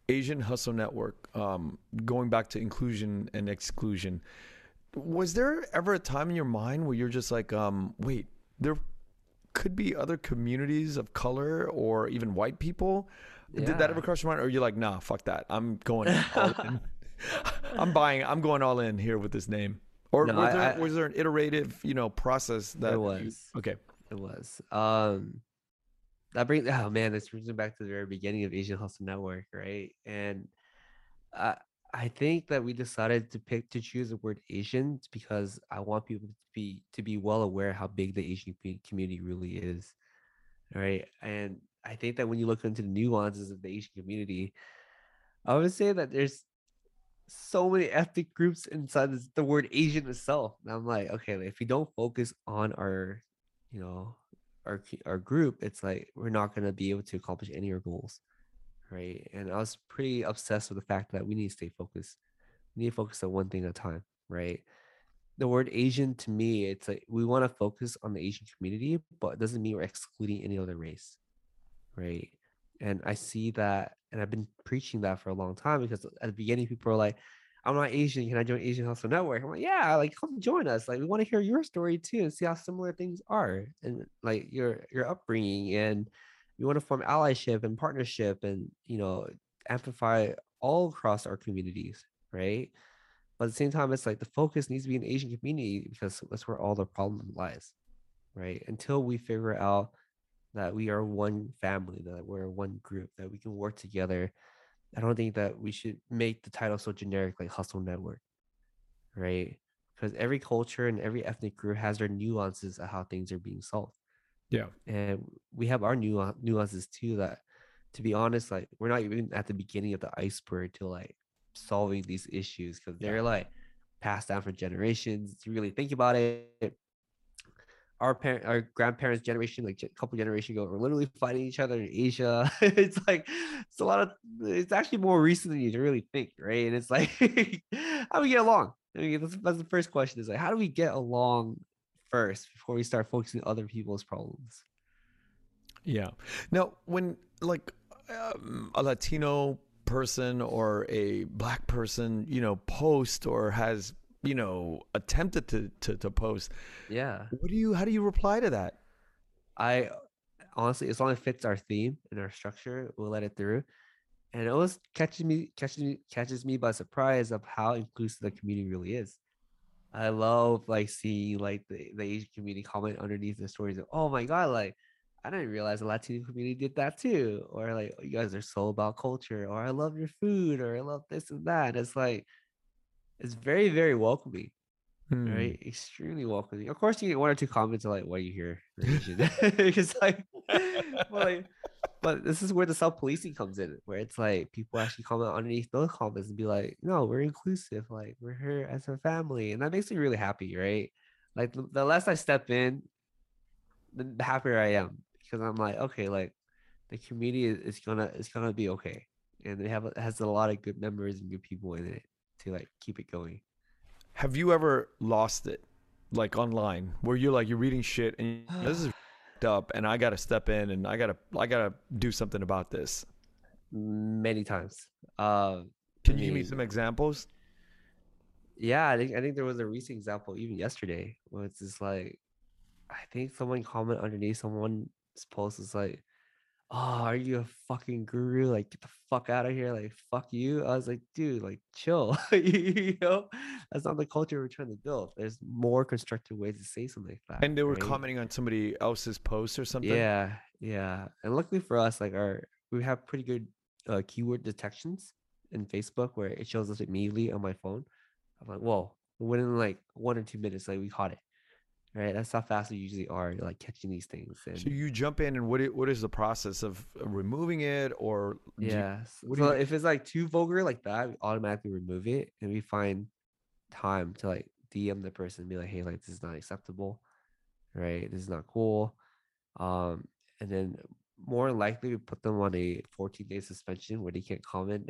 Asian Hustle Network, going back to inclusion and exclusion, was there ever a time in your mind where you're just like, wait, there could be other communities of color or even white people? Yeah. Did that ever cross your mind? Or you're like, nah, fuck that. I'm going all in. I'm going all in here with this name. Or No, was there an iterative, process that It was. Okay. It was. Oh man, this brings me back to the very beginning of Asian Hustle Network, right? And I I think that we decided to choose the word Asian because I want people to be well aware how big the Asian community really is, right? And I think that when you look into the nuances of the Asian community, I would say that there's so many ethnic groups inside the word Asian itself. And I'm like, okay, like, if we don't focus on our, you know, our group, it's like we're not gonna be able to accomplish any of our goals, right? And I was pretty obsessed with the fact that we need to stay focused. We need to focus on one thing at a time, right? The word Asian to me, it's like we want to focus on the Asian community, but it doesn't mean we're excluding any other race, right? And I see that, and I've been preaching that for a long time because at the beginning, people are like, "I'm not Asian. Can I join Asian Hustle Network?" I'm like, "Yeah, like come join us. Like we want to hear your story too and see how similar things are, and like your upbringing, and we want to form allyship and partnership, and amplify all across our communities, right?" But at the same time, it's like the focus needs to be in the Asian community because that's where all the problem lies, right? Until we figure out that we are one family, that we're one group, that we can work together. I don't think that we should make the title so generic like Hustle Network, right? Because every culture and every ethnic group has their nuances of how things are being solved. Yeah. And we have our nuances too that, to be honest, like we're not even at the beginning of the iceberg to like solving these issues because they're like passed down for generations. To really think about it, our grandparents' generation, like a couple generations ago, were literally fighting each other in Asia. It's like it's actually more recent than you really think, right? And it's like how do we get along? I mean, that's the first question, is like, how do we get along first before we start focusing on other people's problems? Yeah. Now, when like a Latino person or a black person, post or has, attempted to post, Yeah. how do you reply to that? I honestly, as long as it fits our theme and our structure, we'll let it through. And it always catches me by surprise of how inclusive the community really is. I love like seeing like the Asian community comment underneath the stories of, oh my God, like I didn't realize the Latino community did that too. Or like, "Oh, you guys are so about culture," or "I love your food," or "I love this and that." And it's like it's very, very welcoming. Right, extremely welcoming. Of course, you get one or two comments like, "Why are you here?" It's like, like, but this is where the self-policing comes in, where it's like people actually comment underneath those comments and be like, "No, we're inclusive. Like, we're here as a family," and that makes me really happy, right? Like the less I step in, the happier I am because I'm like, okay, like the community is gonna be okay, and it has a lot of good members and good people in it to like keep it going. Have you ever lost it, like online, where you're reading shit and this is up, and I gotta step in and I gotta do something about this? Many times. Can you give me some examples? Yeah, I think there was a recent example even yesterday where it's just like I think someone comment underneath someone's post is like, "Oh, are you a fucking guru? Like, get the fuck out of here! Like, fuck you!" I was like, "Dude, like, chill." That's not the culture we're trying to build. There's more constructive ways to say something like that, And they were right? commenting on somebody else's post or something? Yeah, yeah. And luckily for us, like we have pretty good keyword detections in Facebook where it shows us immediately on my phone. I'm like, whoa, within like 1 or 2 minutes, like we caught it. Right. That's how fast we usually are, like catching these things. So And you jump in, and what is the process of removing it, or yeah. what do So you do? if it's like too vulgar like that, we automatically remove it and we find time to like DM the person and be like, hey, like this is not acceptable. Right. This is not cool. Um, and then more likely we put them on a 14-day suspension where they can't comment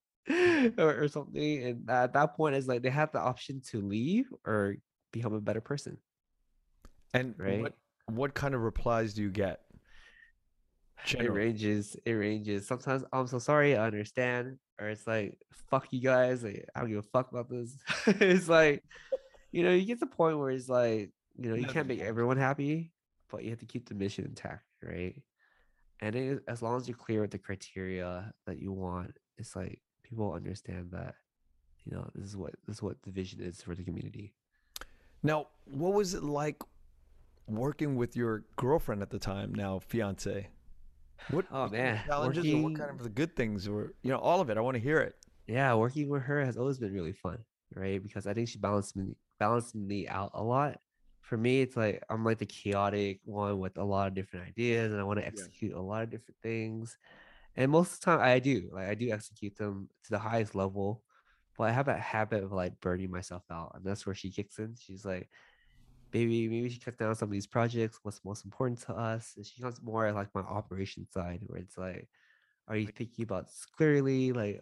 or something. And at that point, it's like they have the option to leave or become a better person, And right? what kind of replies do you get? It ranges. Sometimes I'm so sorry, I understand. Or it's like, fuck you guys. Like, I don't give a fuck about this. It's like, you get to the point where it's like, you can't make everyone happy, but you have to keep the mission intact, right? And as long as you're clear with the criteria that you want, it's like people understand that, this is what the vision is for the community. Now, what was it like working with your girlfriend at the time, now fiance? What Oh man, challenges or what kind of the good things or all of it? I want to hear it. yeah, working with her has always been really fun, right? Because I think she balanced me out a lot. For me, it's like I'm like the chaotic one with a lot of different ideas, and I want to execute a lot of different things. And most of the time, I do execute them to the highest level, but I have that habit of like burning myself out, and that's where she kicks in. She's like, "Baby, maybe we should cut down some of these projects. What's most important to us?" And she comes more like my operation side, where it's like, "Are you thinking about this clearly? Like,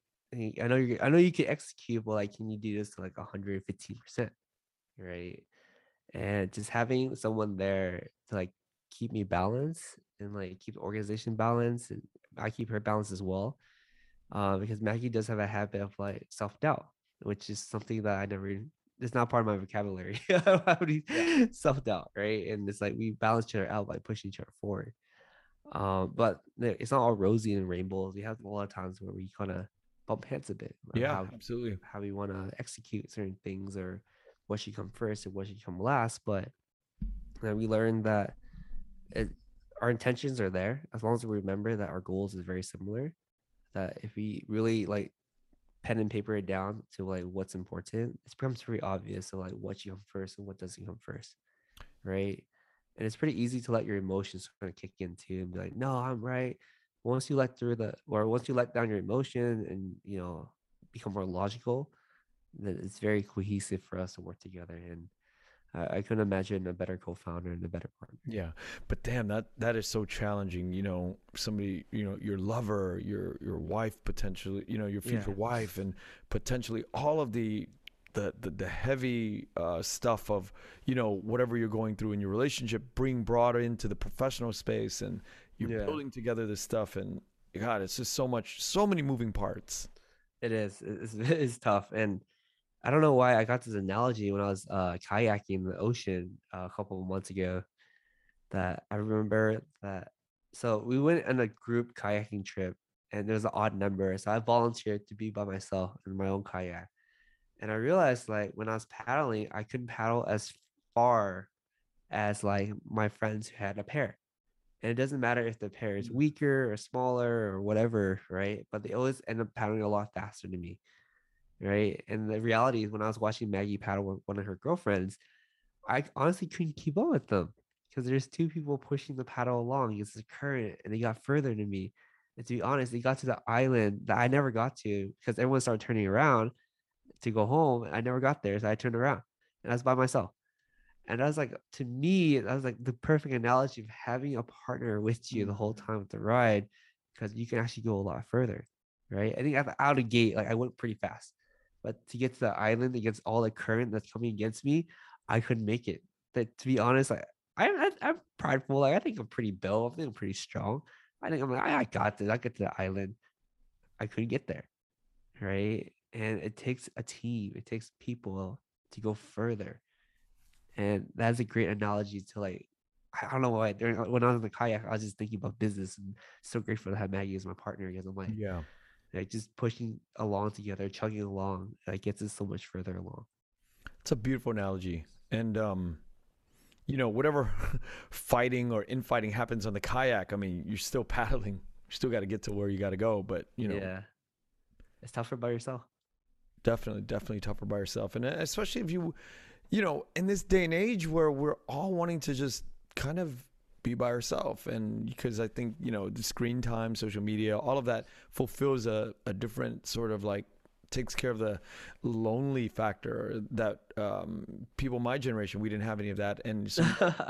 I know you can execute, but like, can you do this to like 115%, right?" And just having someone there to like keep me balanced and like keep the organization balanced, and I keep her balanced as well. Because Maggie does have a habit of like self doubt, which is something that I never. It's not part of my vocabulary. Self doubt, right? And it's like we balance each other out by pushing each other forward. But it's not all rosy and rainbows. We have a lot of times where we kind of bump heads a bit. Yeah, absolutely. How we want to execute certain things, or what should come first and what should come last. But we learned that our intentions are there as long as we remember that our goals is very similar. That if we really like pen and paper it down to like what's important, it becomes very obvious to like what you come first and what doesn't come first, right? And it's pretty easy to let your emotions kind of kick in too and be like, no, I'm right. Once you let down your emotion and become more logical, then it's very cohesive for us to work together. And I couldn't imagine a better co-founder and a better partner. Yeah, but damn, that is so challenging. Somebody, your lover, your wife potentially, your future wife, and potentially all of the heavy stuff of whatever you're going through in your relationship, being brought into the professional space, and you're building together this stuff, and God, it's just so many moving parts. It is. It's tough, and I don't know why I got this analogy when I was kayaking in the ocean a couple of months ago. That I remember that. So we went on a group kayaking trip, and there's an odd number, so I volunteered to be by myself in my own kayak. And I realized like when I was paddling, I couldn't paddle as far as like my friends who had a pair. And it doesn't matter if the pair is weaker or smaller or whatever, right? But they always end up paddling a lot faster than me, right? And the reality is when I was watching Maggie paddle with one of her girlfriends, I honestly couldn't keep up with them because there's two people pushing the paddle along against the current, and they got further than me. And to be honest, they got to the island that I never got to because everyone started turning around to go home. I never got there, so I turned around and I was by myself. And I was like, to me, that was like the perfect analogy of having a partner with you the whole time with the ride, because you can actually go a lot further, right? I think out of the gate, like I went pretty fast, but to get to the island against all the current that's coming against me, I couldn't make it. But to be honest, I'm prideful. Like I think I'm pretty built. I think I'm pretty strong. I think I'm like, I got this. I get to the island. I couldn't get there, right? And it takes a team. It takes people to go further. And that's a great analogy to like, I don't know why when I was in the kayak, I was just thinking about business, and so grateful to have Maggie as my partner because I'm like just pushing along together, chugging along, that gets us so much further along. It's a beautiful analogy. And, whatever fighting or infighting happens on the kayak, I mean, you're still paddling. You still got to get to where you got to go. But, it's tougher by yourself. Definitely tougher by yourself. And especially if you in this day and age where we're all wanting to just kind of be by ourselves, and because I think, the screen time, social media, all of that fulfills a different sort of like takes care of the lonely factor that people my generation, we didn't have any of that. And so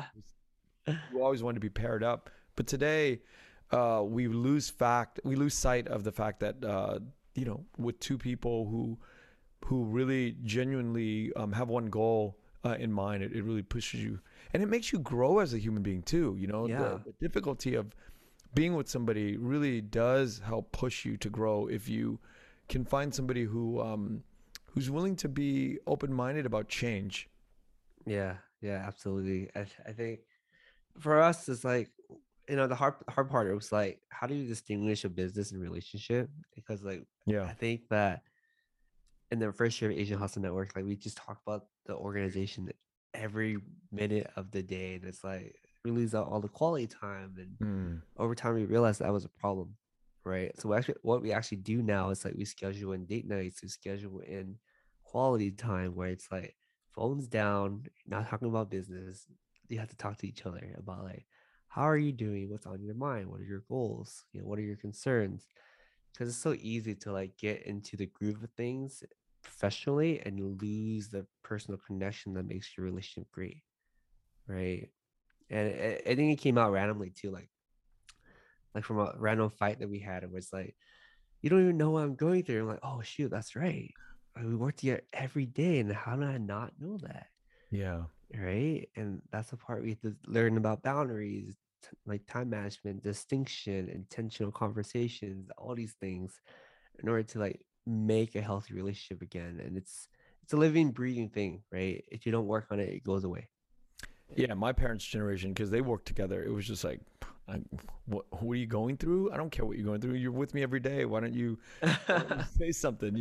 we always wanted to be paired up. But today we lose sight of the fact that, with two people who really genuinely have one goal in mind, it really pushes you, and it makes you grow as a human being too. The difficulty of being with somebody really does help push you to grow if you can find somebody who's willing to be open-minded about change. Yeah, yeah, absolutely. I think for us, it's like, the hard part was like, how do you distinguish a business and relationship? Because like, Yeah. I think that in the first year of Asian Hustle Network, like we just talk about the organization every minute of the day, and it's like we lose out all the quality time, and Mm. over time we realized that was a problem, right? So what we actually do now is like we schedule in date nights, we schedule in quality time where it's like phones down, not talking about business. You have to talk to each other about like, how are you doing? What's on your mind? What are your goals? What are your concerns? Because it's so easy to like get into the groove of things professionally and lose the personal connection that makes your relationship great, right? And I think it came out randomly too, like from a random fight that we had. It was like, you don't even know what I'm going through. I'm like, oh shoot, that's right. Like, we work together every day, and how did I not know that? Yeah. Right. And that's the part we have to learn about boundaries, like time management, distinction, intentional conversations, all these things in order to like make a healthy relationship again. And it's a living, breathing thing, right? If you don't work on it, it goes away. Yeah, my parents' generation, because they worked together, it was just like, what are you going through? I don't care what you're going through. You're with me every day. Why don't you say something,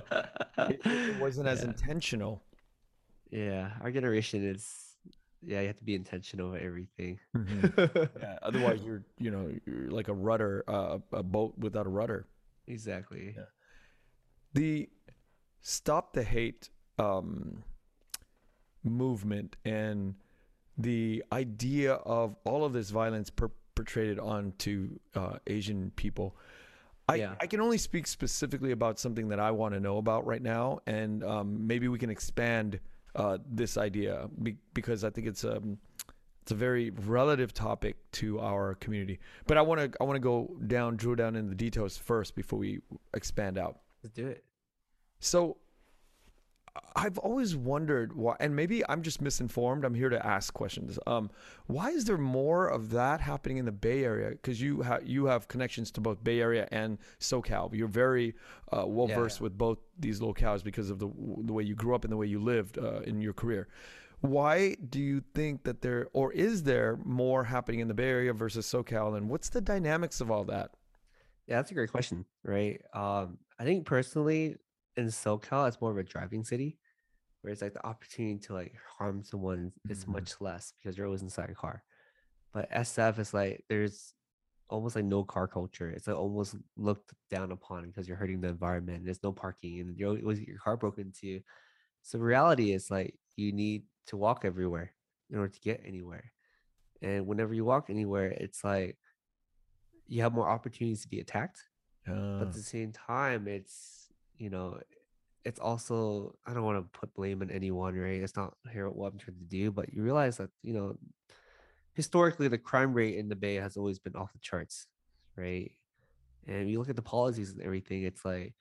It wasn't as Yeah. intentional. Yeah. Our generation is, yeah, you have to be intentional with everything. Yeah, otherwise you're like a rudder, a boat without a rudder. Exactly. Yeah. The Stop the Hate um, movement and the idea of all of this violence perpetrated onto Asian people. Yeah. I can only speak specifically about something that I want to know about right now, and maybe we can expand this idea because I think it's a very relative topic to our community. But I want to drill down in the details first before we expand out. Let's do it. So I've always wondered why, and maybe I'm just misinformed. I'm here to ask questions. Why is there more of that happening in the Bay Area? Because you have connections to both Bay Area and SoCal. You're very well versed with both these locales because of the way you grew up and the way you lived in your career. Why do you think that is there more happening in the Bay Area versus SoCal, and what's the dynamics of all that? Yeah, that's a great question, right? I think personally in SoCal, it's more of a driving city where it's like the opportunity to like harm someone is much less because you're always inside a car. But SF is like there's almost like no car culture. It's like almost looked down upon because you're hurting the environment. There's no parking and you're always get your car broken into. So reality is like you need to walk everywhere in order to get anywhere. And whenever you walk anywhere, it's like you have more opportunities to be attacked. But at the same time, you know, it's also, I don't want to put blame on anyone, right? It's not here what I'm trying to do, but you realize that, historically the crime rate in the Bay has always been off the charts, right? And you look at the policies and everything, it's like,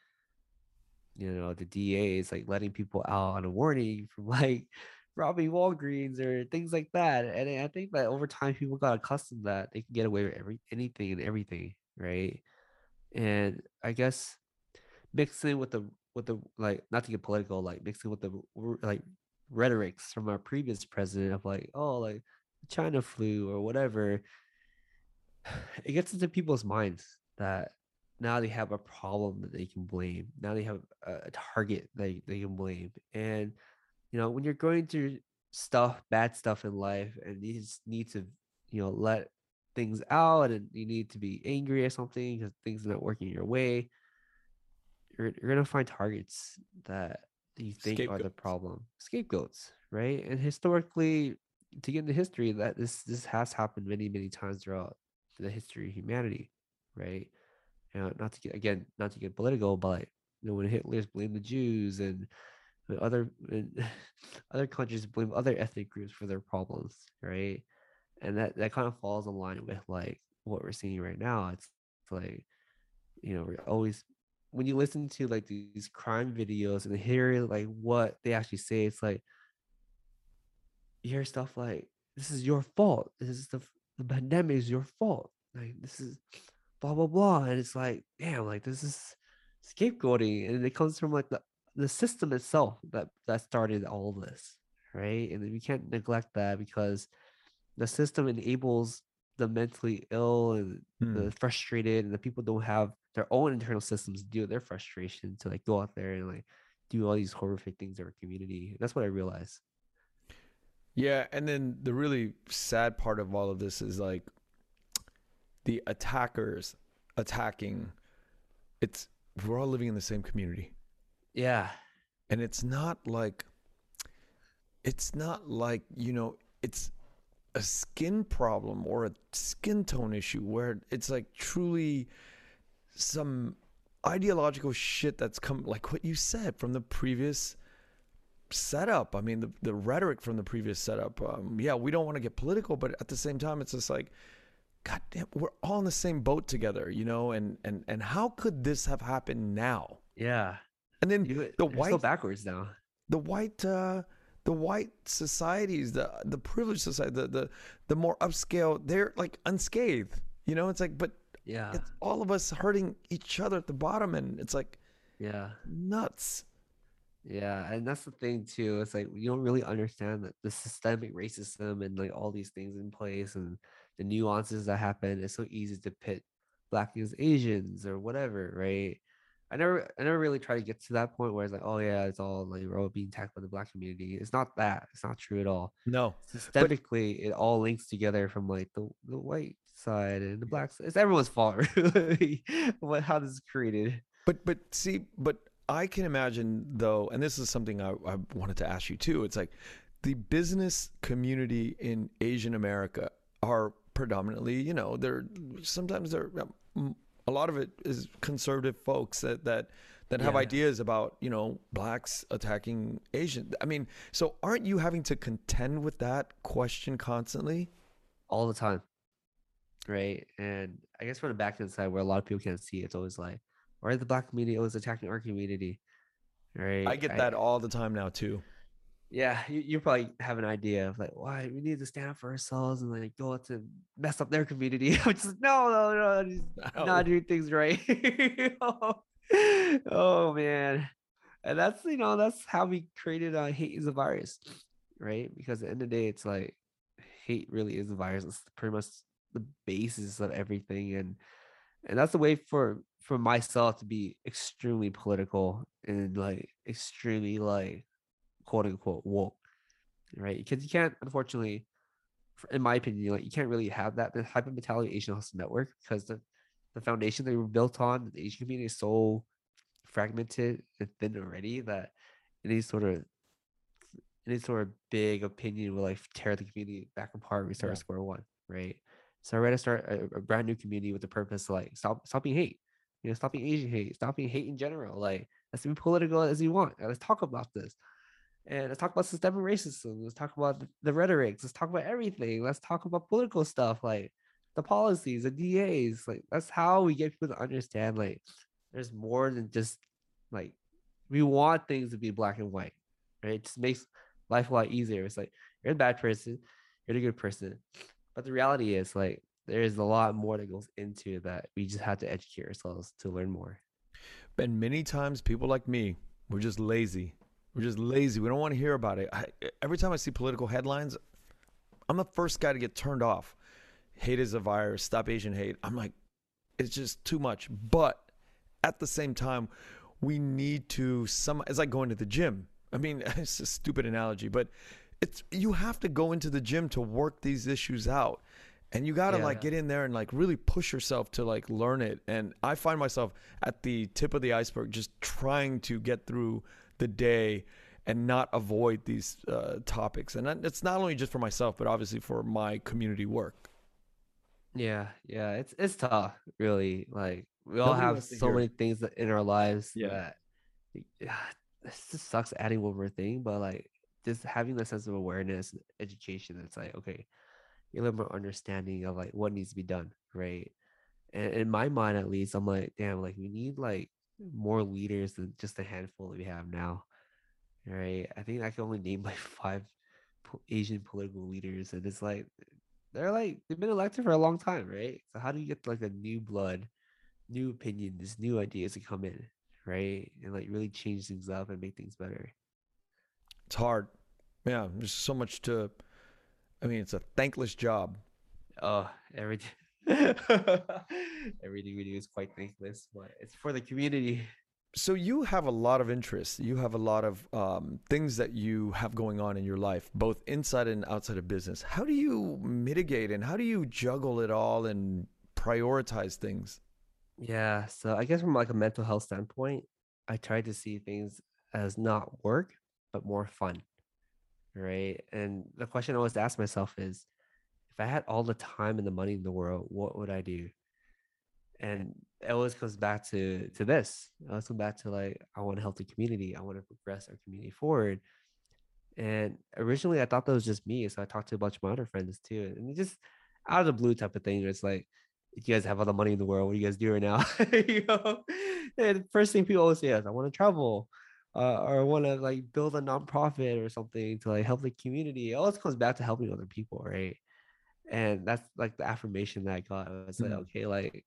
the DA is like letting people out on a warning from like robbing Walgreens or things like that. And I think that over time people got accustomed that they can get away with anything and everything, right? And I guess mixing with the like, not to get political, like mixing with the like rhetorics from our previous president of like, oh, like China flu or whatever, it gets into people's minds that now they have a problem that they can blame. Now they have a target that they can blame. And when you're going through bad stuff in life, and you just need to, let things out, and you need to be angry or something because things are not working your way, you're gonna find targets that you think are the problem, scapegoats, right? And historically, to get into history, that this has happened many times throughout the history of humanity, right? Not to get political, but like, when Hitler's blamed the Jews, and when other countries blame other ethnic groups for their problems, right? And that kind of falls in line with like what we're seeing right now. It's like, we're always, when you listen to like these crime videos and hear like what they actually say, it's like you hear stuff like, this is your fault, the pandemic is your fault. like this is blah blah blah, and it's like, damn, like this is scapegoating, and it comes from like the system itself that started all of this, right? And we can't neglect that because the system enables the mentally ill and Hmm. the frustrated, and the people don't have their own internal systems to deal with their frustration to like go out there and like do all these horrific things in our community. That's what I realized. Yeah, and then the really sad part of all of this is like the attackers attacking. It's we're all living in the same community, Yeah. and it's not like it's a skin problem or a skin tone issue where it's like truly some ideological shit that's come, like what you said, from the previous setup. I mean, the rhetoric from the previous setup. Yeah, we don't want to get political, but at the same time, it's just like, God damn, we're all in the same boat together, and how could this have happened now? Yeah. And then the They're so white, backwards now. the white, the white societies, the privileged society, the more upscale, they're like unscathed. It's like, but Yeah. it's all of us hurting each other at the bottom, and it's like Yeah. nuts. Yeah, and that's the thing too. It's like you don't really understand that the systemic racism and like all these things in place and the nuances that happen. It's so easy to pit black against Asians or whatever, right? I never really try to get to that point where it's like, oh yeah, it's all like we're all being attacked by the black community. It's not that. It's not true at all. No, but Systemically, it all links together from like the white side and the black side. It's everyone's fault, really. How this is created. But see, but I can imagine though, and this is something I wanted to ask you too. It's like the business community in Asian America are predominantly, they're sometimes they're a lot of it is conservative folks that have Yeah, ideas about blacks attacking Asian. I mean, so aren't you having to contend with that question constantly? all the time. Right. And I guess from the back end side where a lot of people can't see, it's always like, why is the black community always attacking our community? I Right. get that all the time now too. Yeah, you probably have an idea of like why we need to stand up for ourselves and like go out to mess up their community. I'm just no, just not No. doing things right. oh, oh, man. And that's how we created hate is a virus, right? Because at the end of the day, it's like hate really is a virus. It's pretty much the basis of everything, and that's the way for myself to be extremely political and like extremely like quote unquote woke, right? Because you can't, unfortunately, in my opinion, like you can't really have that the type of mentality Asian Hustle Network because the foundation they were built on, the Asian community is so fragmented and thin already that any sort of big opinion will like tear the community back apart. We start Yeah. at square one, right? So we're gonna start a brand new community with the purpose to like stop being hate, stop being Asian hate, stop being hate in general. Like let's be political as you want. And let's talk about this. And let's talk about systemic racism. Let's talk about the rhetorics. Let's talk about everything. Let's talk about political stuff like the policies, the DAs. Like that's how we get people to understand like there's more than just like we want things to be black and white. Right? It just makes life a lot easier. It's like you're a bad person, you're a good person. But the reality is like there's a lot more that goes into that. We just have to educate ourselves to learn more. And many times people like me, we're just lazy. We're just lazy. We don't want to hear about it. Every time I see political headlines, I'm the first guy to get turned off. Hate is a virus. Stop Asian hate. I'm like, it's just too much. But at the same time, we need to it's like going to the gym. I mean, it's a stupid analogy, but you have to go into the gym to work these issues out. And you got to Yeah. get in there and like really push yourself to like learn it. And I find myself at the tip of the iceberg, just trying to get through the day and not avoid these topics. And it's not only just for myself, but obviously for my community work. Yeah, it's tough, really. Like we all Nobody have wants to so hear many it. things in our lives Yeah. that yeah, this just sucks adding one more thing, but like just having the sense of awareness and education, it's like okay, you're a little more understanding of like what needs to be done, right? And in my mind, at least, I'm like, damn, like we need like more leaders than just a handful that we have now, right? I think I can only name like five Asian political leaders, and it's like they've been elected for a long time, right? So how do you get like a new blood, new opinions, new ideas to come in, right? And like really change things up and make things better. It's hard. Yeah, there's so much to. I mean, it's a thankless job. Oh, everything everything we do is quite thankless, but it's for the community. So you have a lot of interests. You have a lot of things that you have going on in your life, both inside and outside of business. How do you mitigate and how do you juggle it all and prioritize things? Yeah, so I guess from like a mental health standpoint, I try to see things as not work, but more fun, right? And the question I always ask myself is, if I had all the time and the money in the world, what would I do? And it always comes back to this. It always comes back to like, I want to help the community. I want to progress our community forward. And originally, I thought that was just me, so I talked to a bunch of my other friends too, and it just out of the blue type of thing. It's like, you guys have all the money in the world. What do you guys do right now? you know, and the first thing people always say is, "I want to travel." Or I want to like build a nonprofit or something to like help the community. It always comes back to helping other people, right? And that's like the affirmation that I got. I was like, Mm. okay, like,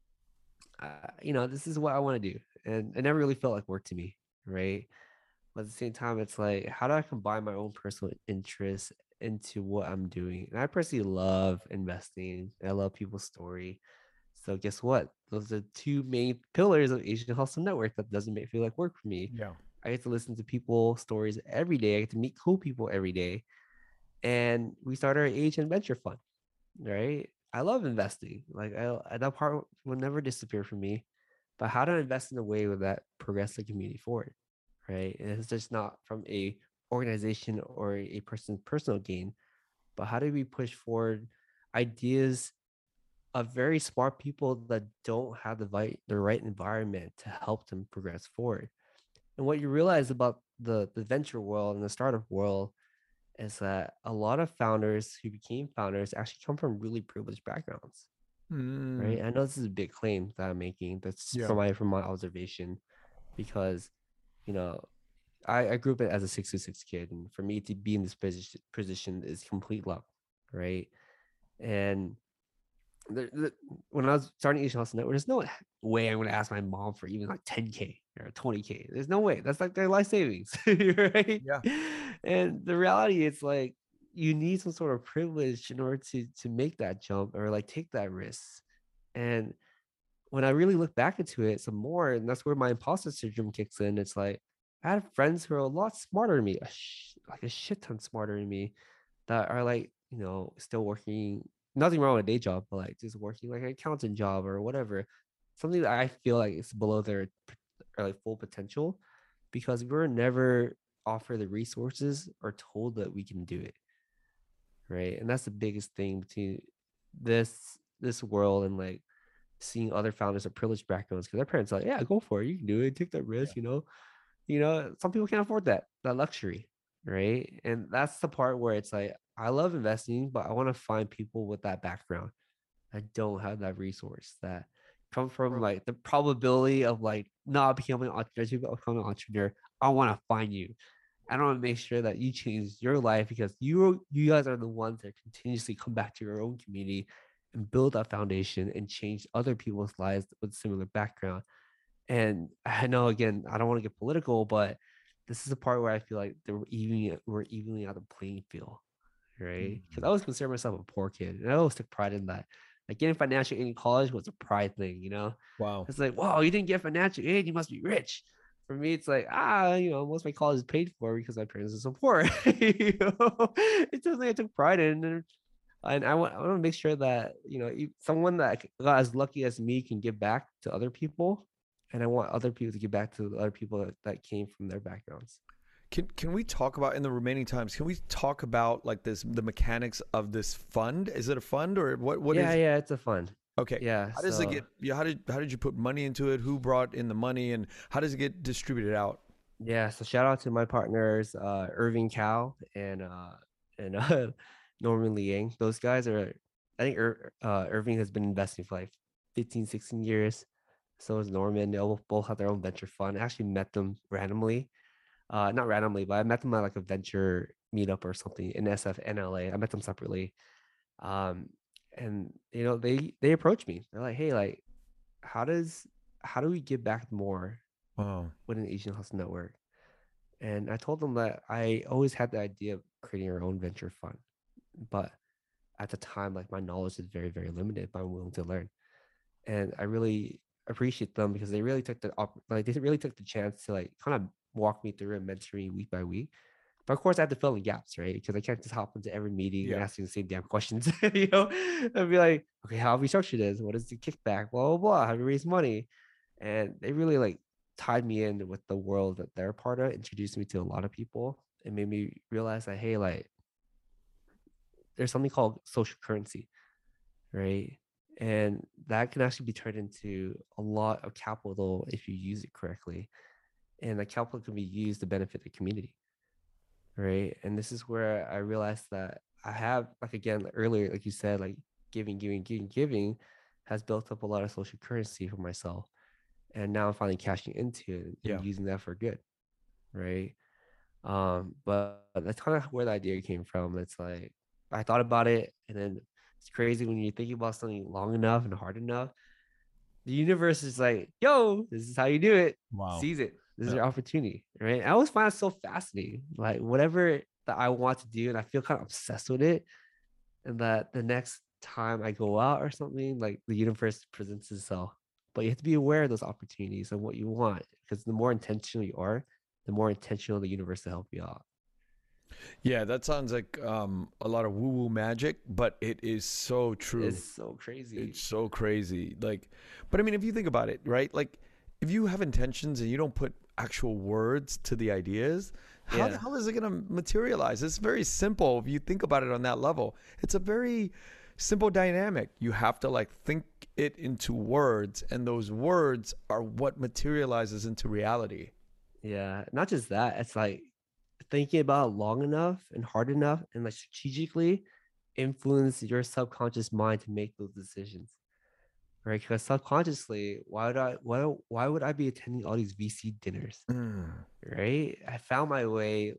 this is what I want to do. And it never really felt like work to me, right? But at the same time, it's like, how do I combine my own personal interests into what I'm doing? And I personally love investing. I love people's story. So guess what? Those are two main pillars of Asian Hustle Network that doesn't make feel like work for me. Yeah. I get to listen to people stories every day. I get to meet cool people every day. And we started our Asian Venture Fund, right? I love investing. Like that part will never disappear from me. But how to invest in a way that progress the community forward, right? And it's just not from a organization or a person's personal gain, but how do we push forward ideas of very smart people that don't have the right environment to help them progress forward? And what you realize about the venture world and the startup world is that a lot of founders who became founders actually come from really privileged backgrounds, Mm. right? I know this is a big claim that I'm making. That's Yeah. from my observation, because you know I grew up as a 626 kid, and for me to be in this position is complete luck, right? And when I was starting Asian Hustle Network, there's no way I'm going to ask my mom for even like 10K or 20K. There's no way. That's like their life savings, right? Yeah. And the reality is like, you need some sort of privilege in order to make that jump or like take that risk. And when I really look back into it some more, and that's where my imposter syndrome kicks in. It's like, I had friends who are a lot smarter than me, like a shit ton smarter than me, that are like, still working. Nothing wrong with a day job, but like just working like an accountant job or whatever, something that I feel like is below their or like full potential, because we were never offered the resources or told that we can do it, right? And that's the biggest thing between this world and like seeing other founders of privileged backgrounds, because their parents are like, yeah, go for it, you can do it, take that risk. Some people can't afford that luxury, right? And that's the part where it's like, I love investing, but I want to find people with that background that don't have that resource, that come from like the probability of like not becoming an entrepreneur, but becoming an entrepreneur. I want to find you. I want to make sure that you change your life, because you guys are the ones that continuously come back to your own community and build that foundation and change other people's lives with similar background. And I know, again, I don't want to get political, but this is the part where I feel like we're evenly on the playing field, right? Because I always consider myself a poor kid, and I always took pride in that. Like getting financial aid in college was a pride thing. Wow. It's like, wow, you didn't get financial aid, you must be rich. For me, it's like, most of my college is paid for because my parents are so poor. It's something I took pride in, and I want to make sure that someone that got as lucky as me can give back to other people, and I want other people to give back to the other people that came from their backgrounds. Can we talk about, in the remaining times, can we talk about like the mechanics of this fund? Is it a fund or what is? Yeah, it's a fund. Okay. Yeah. How does it get? Yeah. How did you put money into it? Who brought in the money, and how does it get distributed out? Yeah. So shout out to my partners, Irving Cao and Norman Liang. Those guys are, I think Irving has been investing for like 15, 16 years. So is Norman. They both have their own venture fund. I actually met them randomly. Not randomly, but I met them at like a venture meetup or something in SF NLA. I met them separately. Um, and they approach me. They're like, hey, like, how does how do we give back more Wow. with an Asian Hustle Network? And I told them that I always had the idea of creating our own venture fund, but at the time, like my knowledge is very, very limited, but I'm willing to learn. And I really appreciate them because they really took they really took the chance to like kind of walk me through and mentor me week by week. But of course, I have to fill in gaps, right? Because I can't just hop into every meeting and Yeah. asking the same damn questions. I'd be like, okay, how have we structured this? What is the kickback? Blah blah blah. How do we raise money? And they really like tied me in with the world that they're part of, introduced me to a lot of people, and made me realize that hey, like there's something called social currency, right? And that can actually be turned into a lot of capital if you use it correctly. And the capital can be used to benefit the community, right? And this is where I realized that I have, like again, earlier, like you said, like giving has built up a lot of social currency for myself. And now I'm finally cashing into it and Yeah. using that for good, right? But that's kind of where the idea came from. It's like I thought about it, and then it's crazy when you're thinking about something long enough and hard enough. The universe is like, "Yo, this is how you do it. Wow. Seize it. This is Yeah. your opportunity." Right? I always find it so fascinating. Like whatever that I want to do, and I feel kind of obsessed with it. And that the next time I go out or something, like the universe presents itself. But you have to be aware of those opportunities and what you want, because the more intentional you are, the more intentional the universe to help you out. Yeah, that sounds like a lot of woo-woo magic, but it is so true. It's so crazy. It's so crazy. Like, but I mean, if you think about it, right? Like, if you have intentions and you don't put actual words to the ideas, how the Yeah. hell is it going to materialize? It's very simple if you think about it on that level. It's a very simple dynamic. You have to like think it into words, and those words are what materializes into reality. Yeah. Not just that, it's like thinking about it long enough and hard enough and like strategically influence your subconscious mind to make those decisions. Right. Because subconsciously, why would I be attending all these VC dinners? Mm. Right. I found my way.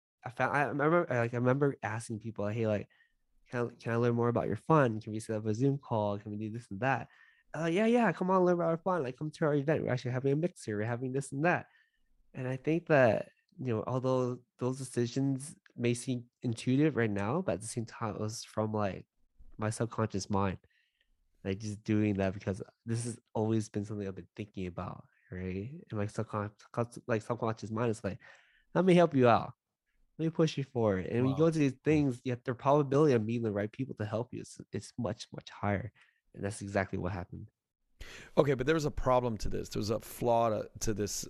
I remember asking people, hey, like, can I learn more about your fund? Can we set up a Zoom call? Can we do this and that? Yeah, come on, learn about our fund. Like, come to our event. We're actually having a mixer. We're having this and that. And I think that, although those decisions may seem intuitive right now, but at the same time, it was from like my subconscious mind, like just doing that because this has always been something I've been thinking about, right? And my subconscious mind is like, let me help you out. Let me push you forward. And when you Wow. go to these things, you have the probability of meeting the right people to help you. It's much, much higher. And that's exactly what happened. Okay, but there was a problem to this. There was a flaw to this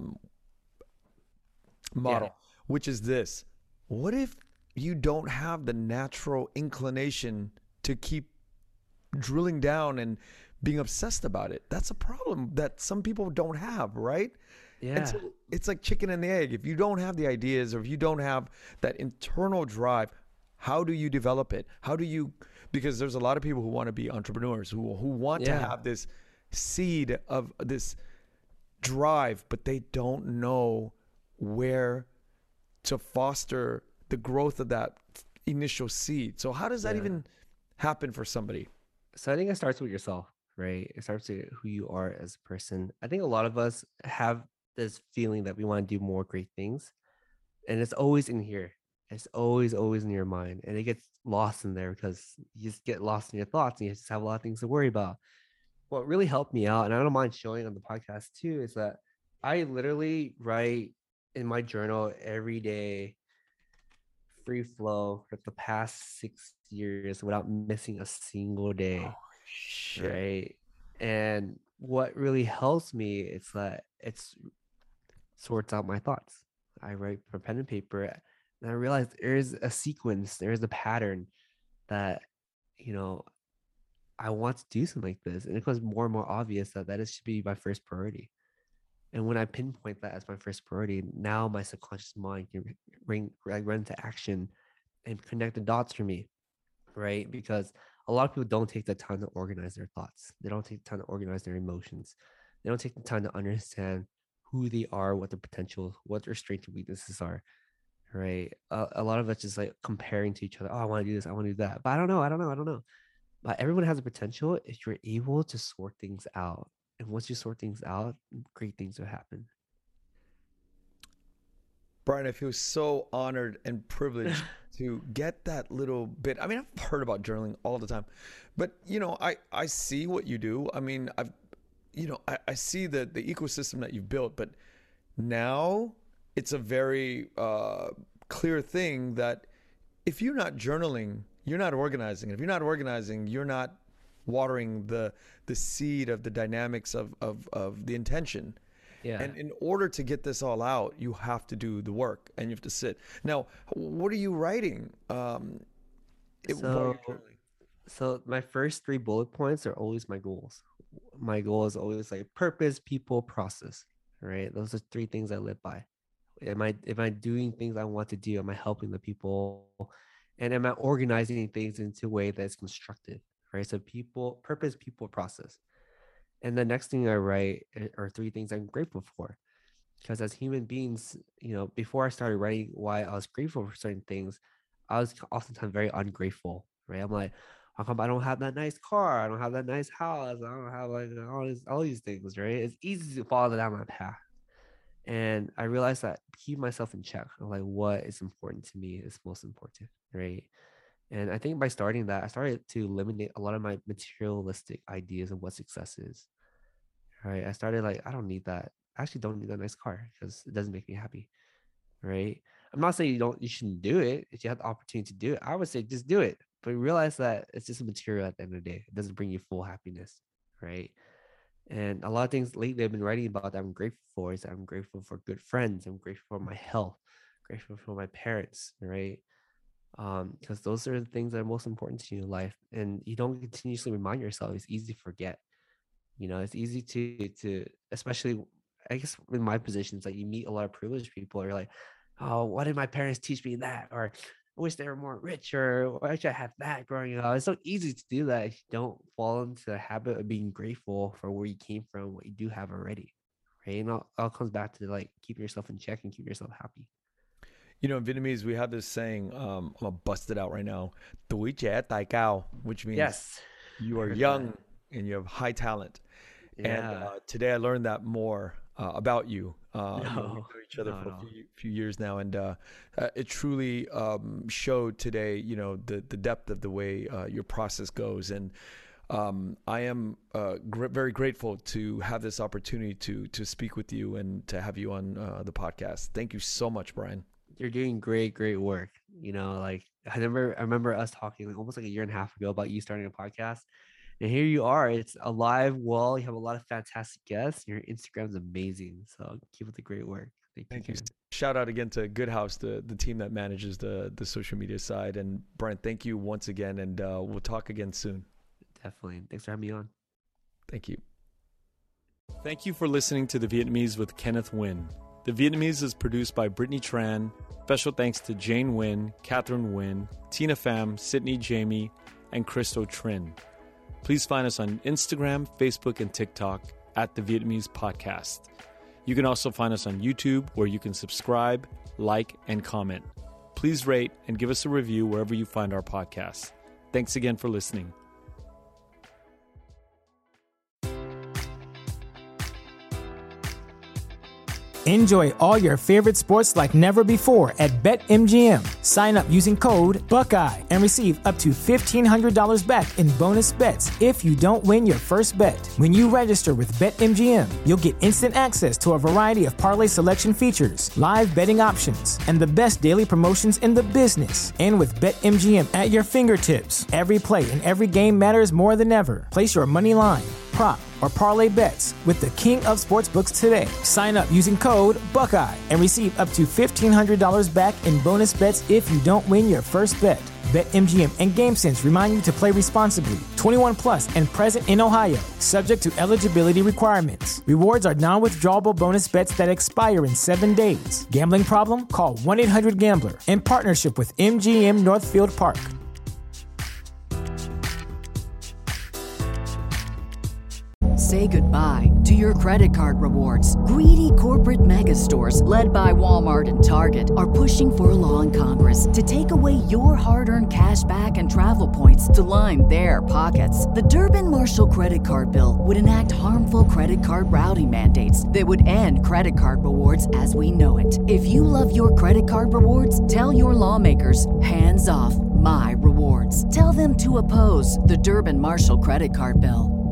model, which is this. What if you don't have the natural inclination to keep drilling down and being obsessed about it? That's a problem that some people don't have, right? Yeah. And so it's like chicken and the egg. If you don't have the ideas or if you don't have that internal drive, how do you develop it? How do you, because there's a lot of people who want to be entrepreneurs, who want to Yeah. have this seed of this drive, but they don't know where to foster the growth of that initial seed. So how does that Yeah. even happen for somebody? So I think it starts with yourself, right? It starts with who you are as a person. I think a lot of us have this feeling that we want to do more great things. And it's always in here. It's always in your mind. And it gets lost in there because you just get lost in your thoughts and you just have a lot of things to worry about. What really helped me out, and I don't mind showing on the podcast too, is that I literally write in my journal every day, free flow for the past 6 years without missing a single day. Shit. Right. And what really helps me is that it's sorts out my thoughts. I write for pen and paper and I realize there's a sequence, there's a pattern that, you know, I want to do something like this. And it becomes more and more obvious that it should be my first priority. And when I pinpoint that as my first priority, now my subconscious mind can run into action and connect the dots for me, right? Because a lot of people don't take the time to organize their thoughts. They don't take the time to organize their emotions. They don't take the time to understand who they are, what their potential, what their strengths and weaknesses are. right? A lot of us just like comparing to each other. Oh, I want to do this. I want to do that. But I don't know. But everyone has a potential if you're able to sort things out. And once you sort things out, great things will happen. Brian, I feel so honored and privileged to get that little bit. I mean, I've heard about journaling all the time, but I see what you do. I mean, I see the ecosystem that you've built, but now it's a very clear thing that if you're not journaling, you're not organizing. If you're not organizing, you're not watering the seed of the dynamics of the intention. Yeah. And in order to get this all out, you have to do the work and you have to sit. Now, what are you writing? So my first 3 bullet points are always my goals. My goal is always like purpose, people, process, right? Those are 3 things I live by. Am I doing things I want to do? Am I helping the people? And am I organizing things into a way that's constructive, right? So people, purpose, people, process. And the next thing I write are 3 things I'm grateful for. Because as human beings, before I started writing why I was grateful for certain things, I was oftentimes very ungrateful, right? I'm like, how come I don't have that nice car? I don't have that nice house. I don't have like all these things, right? It's easy to fall down that path. And I realized that keep myself in check. I'm like, what is important to me is most important, right? And I think by starting that, I started to eliminate a lot of my materialistic ideas of what success is, right? I started like, I don't need that. I actually don't need that nice car because it doesn't make me happy, right? I'm not saying you shouldn't do it. If you have the opportunity to do it, I would say just do it. But realize that it's just a material at the end of the day. It doesn't bring you full happiness, right? And a lot of things lately I've been writing about that I'm grateful for is I'm grateful for good friends. I'm grateful for my health, grateful for my parents, right? Because those are the things that are most important to you in life. And you don't continuously remind yourself. It's easy to forget. It's easy to especially, I guess, in my positions, like you meet a lot of privileged people. You're like, oh, why did my parents teach me that? Or I wish they were more rich, or why should I have that growing up? It's so easy to do that if you don't fall into the habit of being grateful for where you came from, what you do have already, right? And all comes back to like keep yourself in check and keep yourself happy. In Vietnamese, we have this saying, I'm going to bust it out right now, tuổi trẻ tài cao, which means yes, you are young and you have high talent. Yeah. And today I learned that more about you. We know each other for a few years now, and it truly showed today, the depth of the way your process goes. And I am very grateful to have this opportunity to speak with you and to have you on the podcast. Thank you so much, Brian. You're doing great work. Like I remember us talking like almost like a year and a half ago about you starting a podcast. And here you are. It's alive. Well, you have a lot of fantastic guests. Your Instagram's amazing. So keep up the great work. Thank you. Shout out again to Good House, the team that manages the social media side. And Brian, thank you once again. And we'll talk again soon. Definitely. Thanks for having me on. Thank you. Thank you for listening to The Vietnamese with Kenneth Nguyen. The Vietnamese is produced by Brittany Tran. Special thanks to Jane Nguyen, Catherine Nguyen, Tina Pham, Sydney Jamie, and Christo Trin. Please find us on Instagram, Facebook, and TikTok at The Vietnamese Podcast. You can also find us on YouTube, where you can subscribe, like, and comment. Please rate and give us a review wherever you find our podcast. Thanks again for listening. Enjoy all your favorite sports like never before at BetMGM. Sign up using code Buckeye and receive up to $1,500 back in bonus bets if you don't win your first bet. When you register with BetMGM, you'll get instant access to a variety of parlay selection features, live betting options, and the best daily promotions in the business. And with BetMGM at your fingertips, every play and every game matters more than ever. Place your money line, prop, or parlay bets with the king of sportsbooks today. Sign up using code Buckeye and receive up to $1,500 back in bonus bets if you don't win your first bet. BetMGM and GameSense remind you to play responsibly. 21 plus and present in Ohio, subject to eligibility requirements. Rewards are non-withdrawable bonus bets that expire in 7 days. Gambling problem? Call 1-800-GAMBLER. In partnership with MGM Northfield Park. Say goodbye to your credit card rewards. Greedy corporate mega stores, led by Walmart and Target, are pushing for a law in Congress to take away your hard-earned cash back and travel points to line their pockets. The Durbin-Marshall credit card bill would enact harmful credit card routing mandates that would end credit card rewards as we know it. If you love your credit card rewards, tell your lawmakers, hands off my rewards. Tell them to oppose the Durbin-Marshall credit card bill.